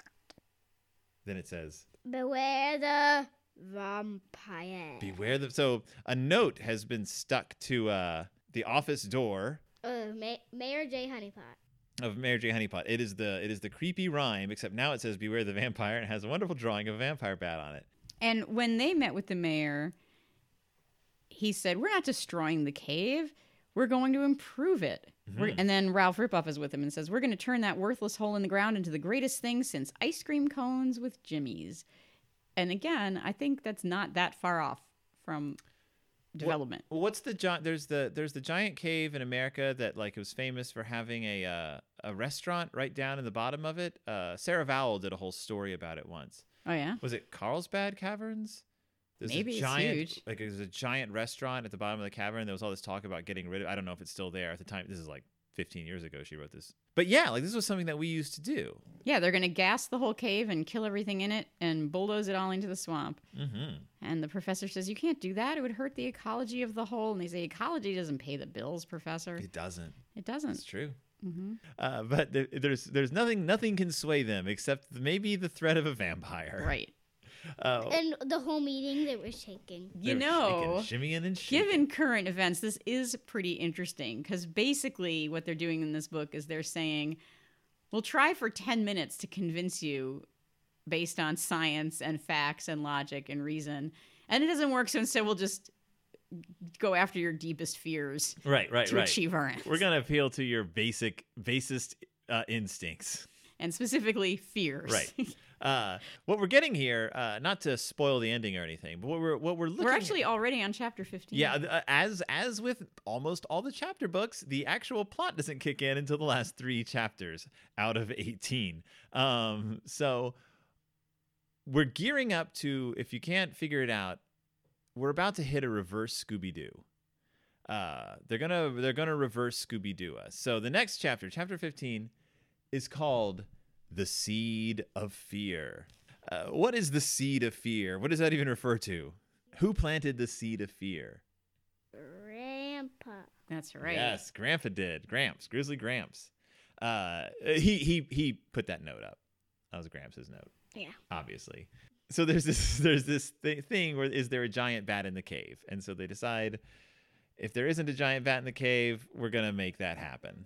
Speaker 3: Then it says,
Speaker 1: Beware the vampire.
Speaker 3: beware the. So a note has been stuck to uh, the office door.
Speaker 1: Uh, Ma- Mayor J. Honeypot.
Speaker 3: Of Mayor J. Honeypot. It is the it is the creepy rhyme, except now it says "Beware the Vampire" and it has a wonderful drawing of a vampire bat on it.
Speaker 2: And when they met with the mayor, he said, "We're not destroying the cave. We're going to improve it."
Speaker 3: Mm-hmm.
Speaker 2: We're, and then Ralph Ripoff is with him and says, "We're going to turn that worthless hole in the ground into the greatest thing since ice cream cones with Jimmy's." And again, I think that's not that far off from development.
Speaker 3: What, what's the giant? There's the there's the giant cave in America that like was famous for having a uh, a restaurant right down in the bottom of it. Uh, Sarah Vowell did a whole story about it once.
Speaker 2: Oh yeah,
Speaker 3: Was it Carlsbad Caverns? There's
Speaker 2: Maybe
Speaker 3: a
Speaker 2: it's
Speaker 3: giant,
Speaker 2: huge.
Speaker 3: Like there's a giant restaurant at the bottom of the cavern. There was all this talk about getting rid of. I don't know if it's still there at the time. This is like fifteen years ago. She wrote this, but yeah, like this was something that we used to do.
Speaker 2: yeah. They're going to gas the whole cave and kill everything in it and bulldoze it all into the swamp.
Speaker 3: Mm-hmm.
Speaker 2: And the professor says, "You can't do that. It would hurt the ecology of the whole." And they say, "Ecology doesn't pay the bills, Professor."
Speaker 3: It doesn't.
Speaker 2: It doesn't.
Speaker 3: It's true.
Speaker 2: Mm-hmm.
Speaker 3: Uh, but there, there's there's nothing nothing can sway them except maybe the threat of a vampire.
Speaker 2: Right.
Speaker 3: Uh,
Speaker 1: And the whole meeting they were shaking.
Speaker 2: You
Speaker 3: they're
Speaker 2: know,
Speaker 3: shaking, shimmying and shaking.
Speaker 2: given current events, this is pretty interesting because basically what they're doing in this book is they're saying, we'll try for ten minutes to convince you based on science and facts and logic and reason. And it doesn't work, so instead we'll just go after your deepest fears
Speaker 3: Right, right,
Speaker 2: to
Speaker 3: right.
Speaker 2: achieve our ends.
Speaker 3: We're gonna appeal to your basic, basest uh, instincts.
Speaker 2: And specifically fears.
Speaker 3: Right. Uh, what we're getting here, uh, not to spoil the ending or anything, but what we're what we're looking.
Speaker 2: We're actually already on chapter fifteen.
Speaker 3: Yeah, uh, as as with almost all the chapter books, the actual plot doesn't kick in until the last three chapters out of eighteen. Um, so we're gearing up to, if you can't figure it out, we're about to hit a reverse Scooby-Doo. Uh, they're gonna they're gonna reverse Scooby-Doo us. So the next chapter, chapter fifteen, is called "The Seed of Fear." Uh, what is the seed of fear? What does that even refer to? Who planted the seed of fear?
Speaker 1: Grandpa.
Speaker 2: That's right.
Speaker 3: Yes, Grandpa did. Gramps, Grizzly Gramps. Uh, he he he put that note up. That was Gramps' note.
Speaker 1: Yeah.
Speaker 3: Obviously. So there's this there's this th- thing where is there a giant bat in the cave? And so they decide if there isn't a giant bat in the cave, we're gonna make that happen.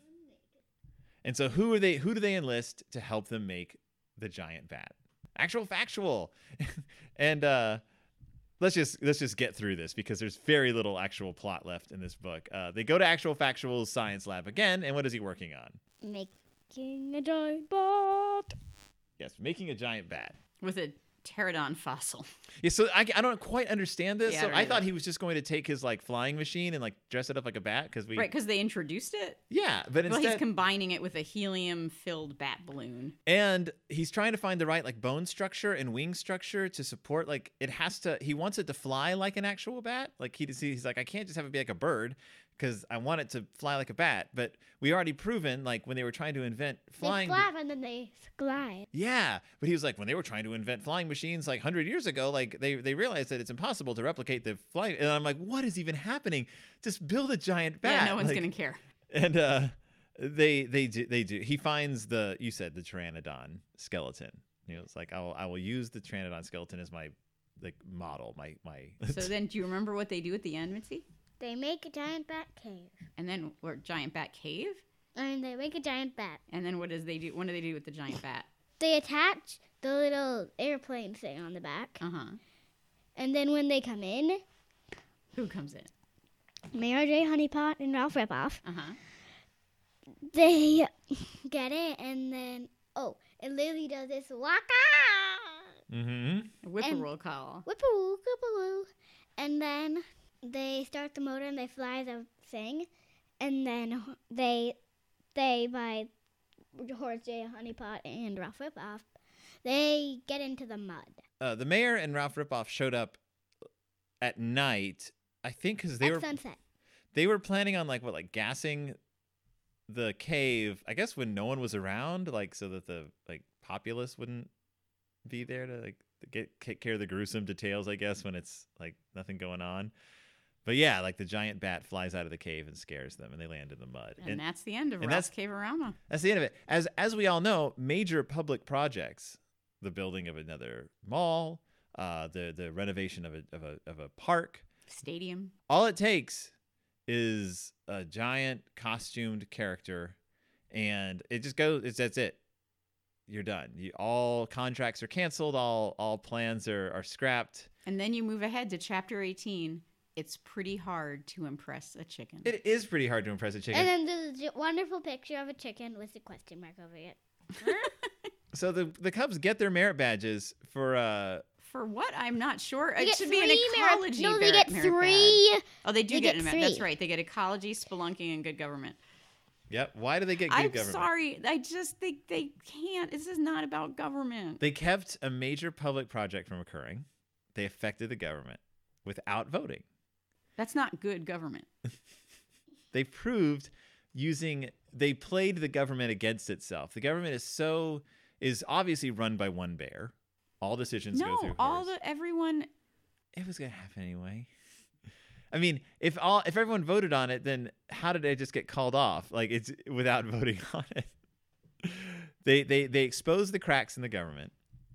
Speaker 3: And so who are they? Who do they enlist to help them make the giant bat? Actual factual. And uh, let's just let's just get through this because there's very little actual plot left in this book. Uh, they go to Actual Factual's science lab again, and what is he working on?
Speaker 1: Making a giant bat.
Speaker 3: Yes, making a giant bat.
Speaker 2: With a pterodon fossil.
Speaker 3: Yeah, so I, I don't quite understand this.
Speaker 2: Yeah, I
Speaker 3: so
Speaker 2: don't
Speaker 3: I thought
Speaker 2: either.
Speaker 3: he was just going to take his like flying machine and like dress it up like a bat because we
Speaker 2: Right, because they introduced it.
Speaker 3: yeah, but
Speaker 2: Well,
Speaker 3: instead
Speaker 2: he's combining it with a helium-filled bat balloon.
Speaker 3: and he's trying to find the right like bone structure and wing structure to support like it has to. He wants it to fly like an actual bat. Like he he's like I can't just have it be like a bird because I want it to fly like a bat. But we already proven like when they were trying to invent flying.
Speaker 1: They flap and then they glide.
Speaker 3: Yeah, but he was like when they were trying to invent flying machines like one hundred years ago, like they they realized that it's impossible to replicate the flight. And I'm like, what is even happening? Just build a giant bat.
Speaker 2: Yeah, no one's
Speaker 3: Like,
Speaker 2: gonna care.
Speaker 3: And uh, they they do they do. He finds the you said the Pteranodon skeleton. You know, it's like I will I will use the Pteranodon skeleton as my like model. My my.
Speaker 2: So then, do you remember what they do at the end, Mitzi?
Speaker 1: They make a giant bat cave.
Speaker 2: And then, or giant bat cave?
Speaker 1: And they make a giant bat.
Speaker 2: And then, what does they do? What do they do with the giant bat?
Speaker 1: They attach the little airplane thing on the back.
Speaker 2: Uh huh.
Speaker 1: And then when they come in,
Speaker 2: Who comes in?
Speaker 1: Mayor J. Honeypot and Ralph Ripoff,
Speaker 2: Uh huh.
Speaker 1: they get it, and then, oh, and Lily does this waka!
Speaker 3: Mm-hmm.
Speaker 2: Whippoorwill call.
Speaker 1: Whipperoo, whipperoo. And then they start the motor and they fly the thing. And then they, they by Horace J. Honeypot and Ralph Ripoff, they get into the mud.
Speaker 3: Uh, the mayor and Ralph Ripoff showed up at night. I think because they
Speaker 1: At
Speaker 3: were
Speaker 1: sunset.
Speaker 3: they were planning on like what like gassing the cave. I guess when no one was around, like so that the like populace wouldn't be there to like get take care of the gruesome details. I guess when it's like nothing going on. But yeah, like the giant bat flies out of the cave and scares them, and they land in the mud.
Speaker 2: And, that's the end of
Speaker 3: and
Speaker 2: Ralph's
Speaker 3: that's-
Speaker 2: Caverama.
Speaker 3: That's the end of it. As as we all know, major public projects, the building of another mall, uh, the the renovation of a of a of a park.
Speaker 2: Stadium.
Speaker 3: All it takes is a giant costumed character, and it just goes. It's that's it. You're done. You, all contracts are canceled. All all plans are are scrapped.
Speaker 2: And then you move ahead to chapter eighteen. It's pretty hard to impress a chicken.
Speaker 3: It is pretty hard to impress a chicken.
Speaker 1: And then there's a wonderful picture of a chicken with a question mark over it.
Speaker 3: So the the Cubs get their merit badges for uh
Speaker 2: For what? I'm not sure.
Speaker 1: They
Speaker 2: It
Speaker 1: get
Speaker 2: should be an
Speaker 1: three merit-
Speaker 2: ecology.
Speaker 1: No, they
Speaker 2: merit-
Speaker 1: get
Speaker 2: merit
Speaker 1: three.
Speaker 2: badge. Oh, they do
Speaker 1: They
Speaker 2: get,
Speaker 1: get
Speaker 2: a merit. That's
Speaker 1: three.
Speaker 2: right. They get ecology, spelunking, and good government.
Speaker 3: Yep. Why do they get good
Speaker 2: I'm
Speaker 3: government?
Speaker 2: sorry. I just think they can't. This is not about government.
Speaker 3: They kept a major public project from occurring. They affected the government without voting.
Speaker 2: That's not good government.
Speaker 3: They proved using they played the government against itself. The government is so is obviously run by one bear. All decisions go through
Speaker 2: No,
Speaker 3: hers.
Speaker 2: all the everyone.
Speaker 3: It was gonna happen anyway. I mean, if all if everyone voted on it, then how did it just get called off? Like it's without voting on it. They they they exposed the cracks in the government.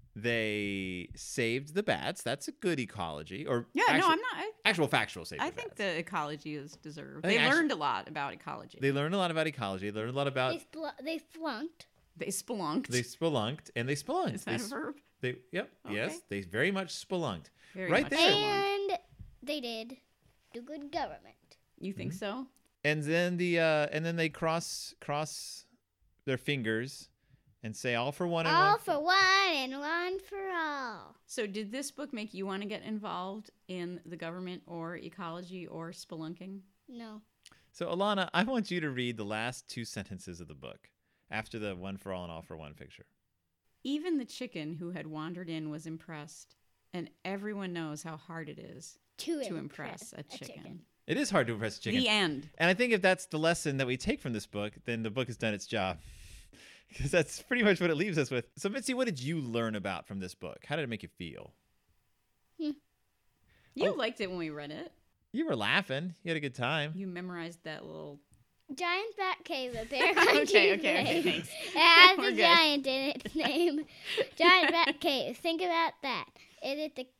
Speaker 3: They saved the bats. That's a good ecology. Or
Speaker 2: Yeah,
Speaker 3: actual,
Speaker 2: no, I'm not. I,
Speaker 3: actual factual saved
Speaker 2: I
Speaker 3: the
Speaker 2: think
Speaker 3: bats.
Speaker 2: the ecology is deserved.
Speaker 3: I think
Speaker 2: They
Speaker 3: actu-
Speaker 2: learned a lot about ecology.
Speaker 3: They learned a lot about ecology. They learned a lot about
Speaker 1: They, spl- they flunked.
Speaker 2: They spelunked.
Speaker 3: they spelunked and they spelunked.
Speaker 2: is
Speaker 3: they,
Speaker 2: that a
Speaker 3: s-
Speaker 2: verb?
Speaker 3: they yep yes
Speaker 2: Okay.
Speaker 3: they very much spelunked.
Speaker 2: Very
Speaker 3: Right
Speaker 2: much
Speaker 3: there.
Speaker 2: spelunked.
Speaker 1: And they did do good government.
Speaker 2: You think
Speaker 3: Mm-hmm.
Speaker 2: so?
Speaker 3: And then the uh, and then they cross cross their fingers and say all for one and
Speaker 1: All
Speaker 3: one
Speaker 1: for one and one for all.
Speaker 2: So, did this book make you want to get involved in the government or ecology or spelunking?
Speaker 1: No.
Speaker 3: So Alana, I want you to read the last two sentences of the book after the one for all and all for one picture.
Speaker 2: Even the chicken who had wandered in was impressed, and everyone knows how hard it is
Speaker 1: To,
Speaker 2: to
Speaker 1: impress,
Speaker 2: impress a chicken.
Speaker 3: It is hard to impress a chicken.
Speaker 2: The end.
Speaker 3: And I think if that's the lesson that we take from this book, then the book has done its job. Because that's pretty much what it leaves us with. So Mitzi, what did you learn about from this book? How did it make you feel?
Speaker 2: You
Speaker 3: Oh.
Speaker 2: liked it when we read it.
Speaker 3: You were laughing. You had a good time.
Speaker 2: You memorized that little.
Speaker 1: Giant Bat Cave, a bear
Speaker 2: Okay,
Speaker 1: country's
Speaker 2: okay, okay,
Speaker 1: name.
Speaker 2: thanks.
Speaker 1: It has
Speaker 2: We're
Speaker 1: a
Speaker 2: good.
Speaker 1: giant in its name. Giant Bat Cave. Think about that. Is it the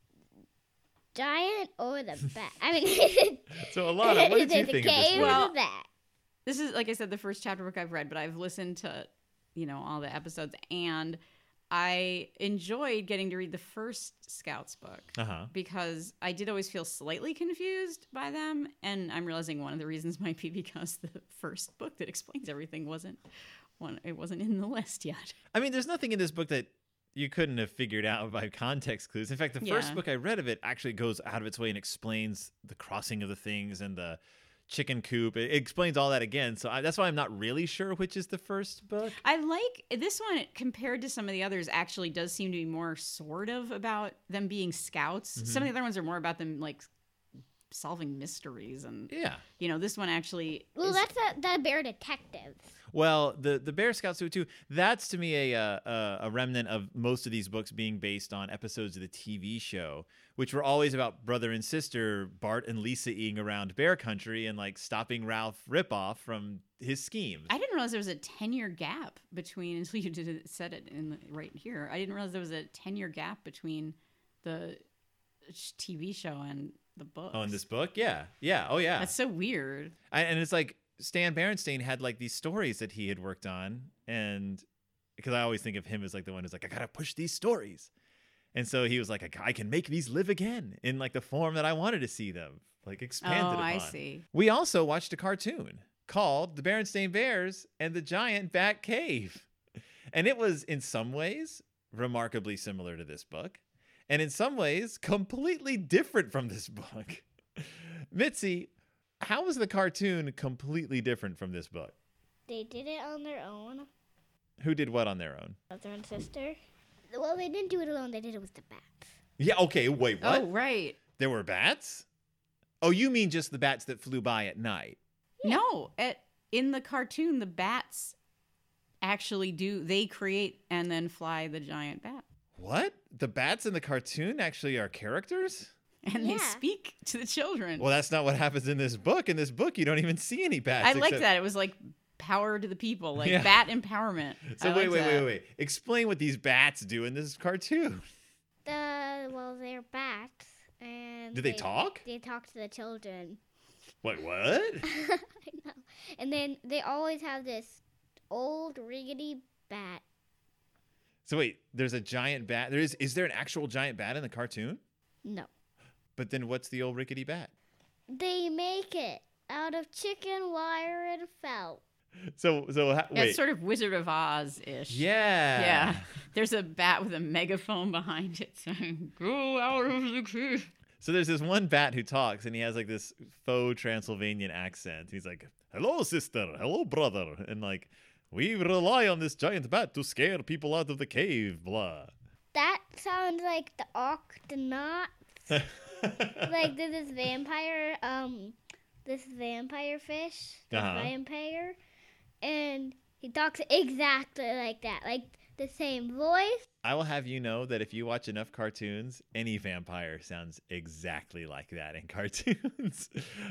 Speaker 1: giant or the bat? I mean, is it,
Speaker 3: So Alana, what
Speaker 1: is
Speaker 3: did you
Speaker 1: it the
Speaker 3: think of this
Speaker 1: cave
Speaker 3: book?
Speaker 2: Well-
Speaker 1: or the bat?
Speaker 2: This is, like I said, the first chapter book I've read, but I've listened to, you know, all the episodes, and I enjoyed getting to read the first Scouts book.
Speaker 3: Uh-huh.
Speaker 2: Because I did always feel slightly confused by them, and I'm realizing one of the reasons might be because the first book that explains everything wasn't one. It wasn't in the list yet.
Speaker 3: I mean, there's nothing in this book that you couldn't have figured out by context clues. In fact, the first
Speaker 2: Yeah.
Speaker 3: book I read of it actually goes out of its way and explains the crossing of the things and the chicken coop. It explains all that again. So I, that's why I'm not really sure which is the first book.
Speaker 2: I like this one compared to some of the others. Actually, does seem to be more sort of about them being scouts.
Speaker 3: Mm-hmm.
Speaker 2: Some of the other ones are more about them like solving mysteries, and
Speaker 3: Yeah.
Speaker 2: you know, this one actually.
Speaker 1: Well,
Speaker 2: is-
Speaker 1: that's the, the bear detectives.
Speaker 3: Well, the the Bear Scouts do it too. That's to me a, uh, a a remnant of most of these books being based on episodes of the T V show, which were always about brother and sister Bart and Lisa eating around Bear Country and like stopping Ralph Ripoff from his schemes.
Speaker 2: I didn't realize there was a ten year gap between until you did it, said it in the, right here. I didn't realize there was a ten year gap between the T V show and the book.
Speaker 3: Oh, in this book, yeah, yeah, oh yeah.
Speaker 2: That's so weird.
Speaker 3: I, and it's like Stan Berenstain had like these stories that he had worked on, and because I always think of him as like the one who's like, I gotta push these stories, and so he was like, I, I can make these live again in like the form that I wanted to see them, like expanded
Speaker 2: Oh,
Speaker 3: upon.
Speaker 2: I see.
Speaker 3: We also watched a cartoon called The Berenstain Bears and the Giant Bat Cave, and it was in some ways remarkably similar to this book, and in some ways completely different from this book. Mitzi, how was the cartoon completely different from this book?
Speaker 1: They did it on their own,
Speaker 3: Who did what on their own?
Speaker 1: brother and sister. Well, they didn't do it alone. They did it with the bats.
Speaker 3: Yeah, okay, wait, what?
Speaker 2: Oh, right.
Speaker 3: There were bats? Oh, you mean just the bats that flew by at night?
Speaker 2: No, at in the cartoon, the bats actually do. They create and then fly the giant bat,
Speaker 3: What? The bats in the cartoon actually are characters?
Speaker 2: and they
Speaker 1: Yeah.
Speaker 2: speak to the children.
Speaker 3: Well, that's not what happens in this book. In this book, you don't even see any bats.
Speaker 2: I like
Speaker 3: except-
Speaker 2: that. It was like power to the people, like
Speaker 3: Yeah.
Speaker 2: bat empowerment.
Speaker 3: So
Speaker 2: I
Speaker 3: wait,
Speaker 2: liked
Speaker 3: wait, wait,
Speaker 2: that.
Speaker 3: wait. Explain what these bats do in this cartoon.
Speaker 1: The well, they're bats, and
Speaker 3: Do they talk?
Speaker 1: They talk to the children.
Speaker 3: Wait, what?
Speaker 1: I know. And then they always have this old rickety bat.
Speaker 3: So wait, there's a giant bat. There is. Is there an actual giant bat in the cartoon?
Speaker 1: No.
Speaker 3: But then what's the old rickety bat?
Speaker 1: They make it out of chicken wire and felt.
Speaker 3: So so ha- wait.
Speaker 2: It's sort of Wizard of Oz ish.
Speaker 3: Yeah.
Speaker 2: Yeah. There's a bat with a megaphone behind it saying, "Go out of the cave."
Speaker 3: So there's this one bat who talks, and he has like this faux Transylvanian accent. He's like, "Hello, sister. Hello, brother." And like, "We rely on this giant bat to scare people out of the cave." Blah.
Speaker 1: That sounds like the Octonauts. Like there's this vampire, um, this vampire fish, this
Speaker 3: Uh-huh.
Speaker 1: vampire, and he talks exactly like that, like the same voice.
Speaker 3: I will have you know that if you watch enough cartoons, any vampire sounds exactly like that in cartoons.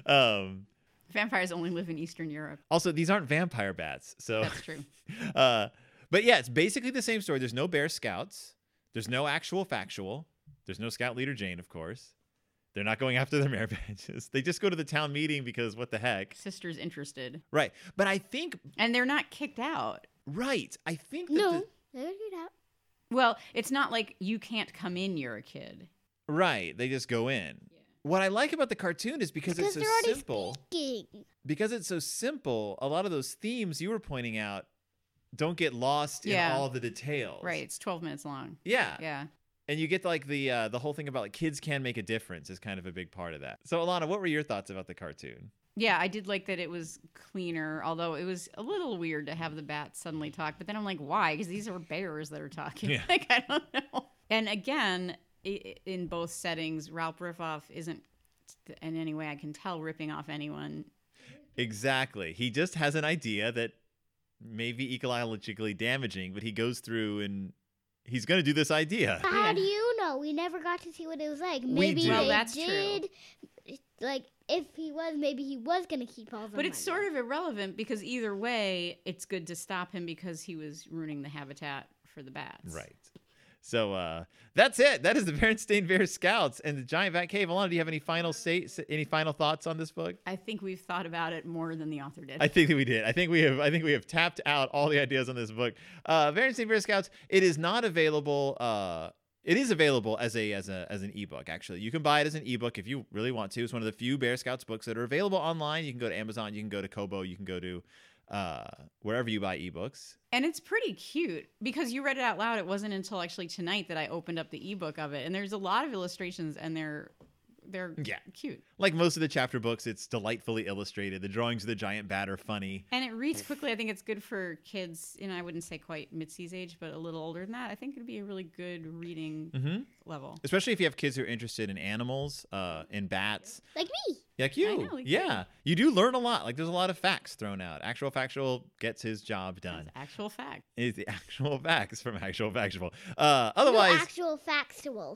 Speaker 3: um,
Speaker 2: Vampires only live in Eastern Europe.
Speaker 3: also, these aren't vampire bats, so.
Speaker 2: That's true.
Speaker 3: uh, but yeah, it's basically the same story. There's no Bear Scouts. There's no actual factual. There's no Scout Leader Jane, of course. They're not going after the mayor badges. They just go to the town meeting because what the heck?
Speaker 2: Sister's interested.
Speaker 3: Right. But I think,
Speaker 2: And they're not kicked out.
Speaker 3: right. I think that
Speaker 1: No,
Speaker 3: the-
Speaker 1: they're get out.
Speaker 2: Well, it's not like you can't come in, you're a kid.
Speaker 3: right. They just go in. What I like about the cartoon is because,
Speaker 1: Because
Speaker 3: it's
Speaker 1: they're
Speaker 3: so
Speaker 1: already
Speaker 3: simple.
Speaker 1: speaking.
Speaker 3: Because it's so simple, a lot of those themes you were pointing out don't get lost
Speaker 2: Yeah.
Speaker 3: in all the details.
Speaker 2: Right. It's twelve minutes long.
Speaker 3: Yeah.
Speaker 2: Yeah.
Speaker 3: And you get like the uh, the whole thing about like kids can make a difference is kind of a big part of that. So Alana, what were your thoughts about the cartoon?
Speaker 2: Yeah, I did like that it was cleaner, although it was a little weird to have the bats suddenly talk. But then I'm like, why? Because these are bears that are talking.
Speaker 3: Yeah.
Speaker 2: Like, I don't know. And again, i- in both settings, Ralph Riffoff isn't in any way I can tell ripping off anyone.
Speaker 3: Exactly. He just has an idea that may be ecologically damaging, but he goes through and he's going to do this idea.
Speaker 1: How
Speaker 2: Yeah.
Speaker 1: do you know? We never got to see what it was like. Maybe
Speaker 3: do.
Speaker 1: they
Speaker 2: Well, that's true.
Speaker 1: did. Like, if he was, maybe he was going to keep all the
Speaker 2: But it's
Speaker 1: money.
Speaker 2: sort of irrelevant because either way, it's good to stop him because he was ruining the habitat for the bats.
Speaker 3: Right. So uh, that's it. That is the Berenstain Bear Scouts and the Giant Bat Cave. Alana, do you have any final say, any final thoughts on this book?
Speaker 2: I think we've thought about it more than the author did.
Speaker 3: I think that we did. I think we have. I think we have tapped out all the ideas on this book. Uh, Berenstain Bear Scouts. It is not available. Uh, it is available as a as a as an ebook. Actually, you can buy it as an ebook if you really want to. It's one of the few Bear Scouts books that are available online. You can go to Amazon. You can go to Kobo. You can go to uh, wherever you buy ebooks.
Speaker 2: And it's pretty cute because you read it out loud. It wasn't until actually tonight that I opened up the ebook of it. And there's a lot of illustrations and they're they're
Speaker 3: Yeah.
Speaker 2: cute.
Speaker 3: Like most of the chapter books, it's delightfully illustrated. The drawings of the giant bat are funny.
Speaker 2: And it reads quickly. I think it's good for kids, you know, I wouldn't say quite Mitzi's age, but a little older than that. I think it'd be a really good reading
Speaker 3: Mm-hmm.
Speaker 2: level.
Speaker 3: Especially if you have kids who are interested in animals, uh, in bats.
Speaker 1: Like me.
Speaker 3: Like you.
Speaker 2: know, like
Speaker 3: yeah. You do learn a lot. Like there's a lot of facts thrown out. Actual Factual gets his job done.
Speaker 2: That's actual fact.
Speaker 3: Is the actual facts from Actual Factual. Uh, otherwise,
Speaker 1: No actual factual.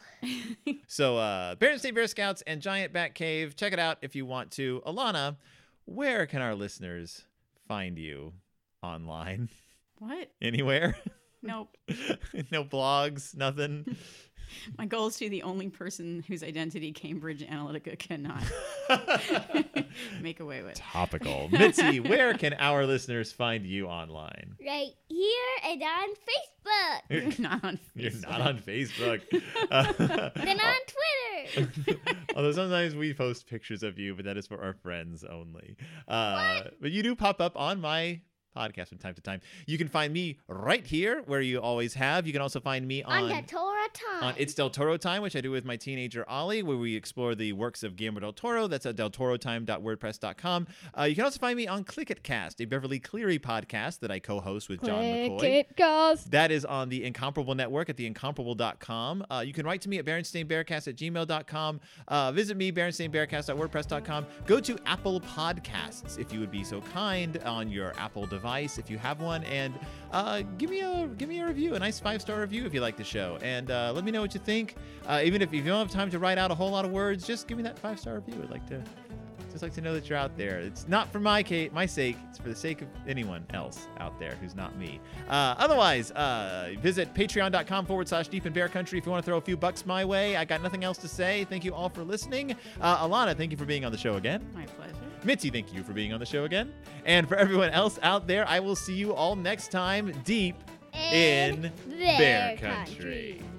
Speaker 3: so uh, Berenstain Bear Scouts and Giant Bat Cave. Check it out if you want to. Alana, where can our listeners find you online?
Speaker 2: What?
Speaker 3: Anywhere?
Speaker 2: Nope.
Speaker 3: No blogs, nothing.
Speaker 2: My goal is to be the only person whose identity Cambridge Analytica cannot make away with.
Speaker 3: Topical. Mitzi, where can our listeners find you online?
Speaker 1: Right here and on Facebook.
Speaker 3: You're,
Speaker 2: Not on
Speaker 3: you're
Speaker 2: Facebook.
Speaker 3: not on Facebook. Uh,
Speaker 1: Then on Twitter.
Speaker 3: although sometimes we post pictures of you, but that is for our friends only. Uh, but you do pop up on my podcast from time to time. You can find me right here where you always have. You can also find me
Speaker 1: On
Speaker 3: on
Speaker 1: the Torah time.
Speaker 3: on It's Del Toro Time, which I do with my teenager Ollie, where we explore the works of Guillermo del Toro. That's at del toro time dot wordpress dot com. Uh, you can also find me on Click It Cast, a Beverly Cleary podcast that I co-host with John McCoy. That is on the Incomparable Network at the incomparable dot com. Uh, you can write to me at berenstainbearcast at gmail dot com. Uh, visit me, berenstainbearcast dot wordpress dot com. Go to Apple Podcasts, if you would be so kind, on your Apple device, if you have one, and uh, give me a give me a review, a nice five-star review if you like the show, and uh, let me know what you think. Uh, even if you don't have time to write out a whole lot of words, just give me that five-star review. I'd like to just like to know that you're out there. It's not for my ca- my sake. It's for the sake of anyone else out there who's not me. Uh, otherwise, uh, visit patreon.com forward slash deep in bear country if you want to throw a few bucks my way. I got nothing else to say. Thank you all for listening. Uh, Alana, thank you for being on the show again.
Speaker 2: My pleasure.
Speaker 3: Mitzi, thank you for being on the show again. And for everyone else out there, I will see you all next time deep in
Speaker 1: their
Speaker 3: Bear
Speaker 1: country.
Speaker 3: Country.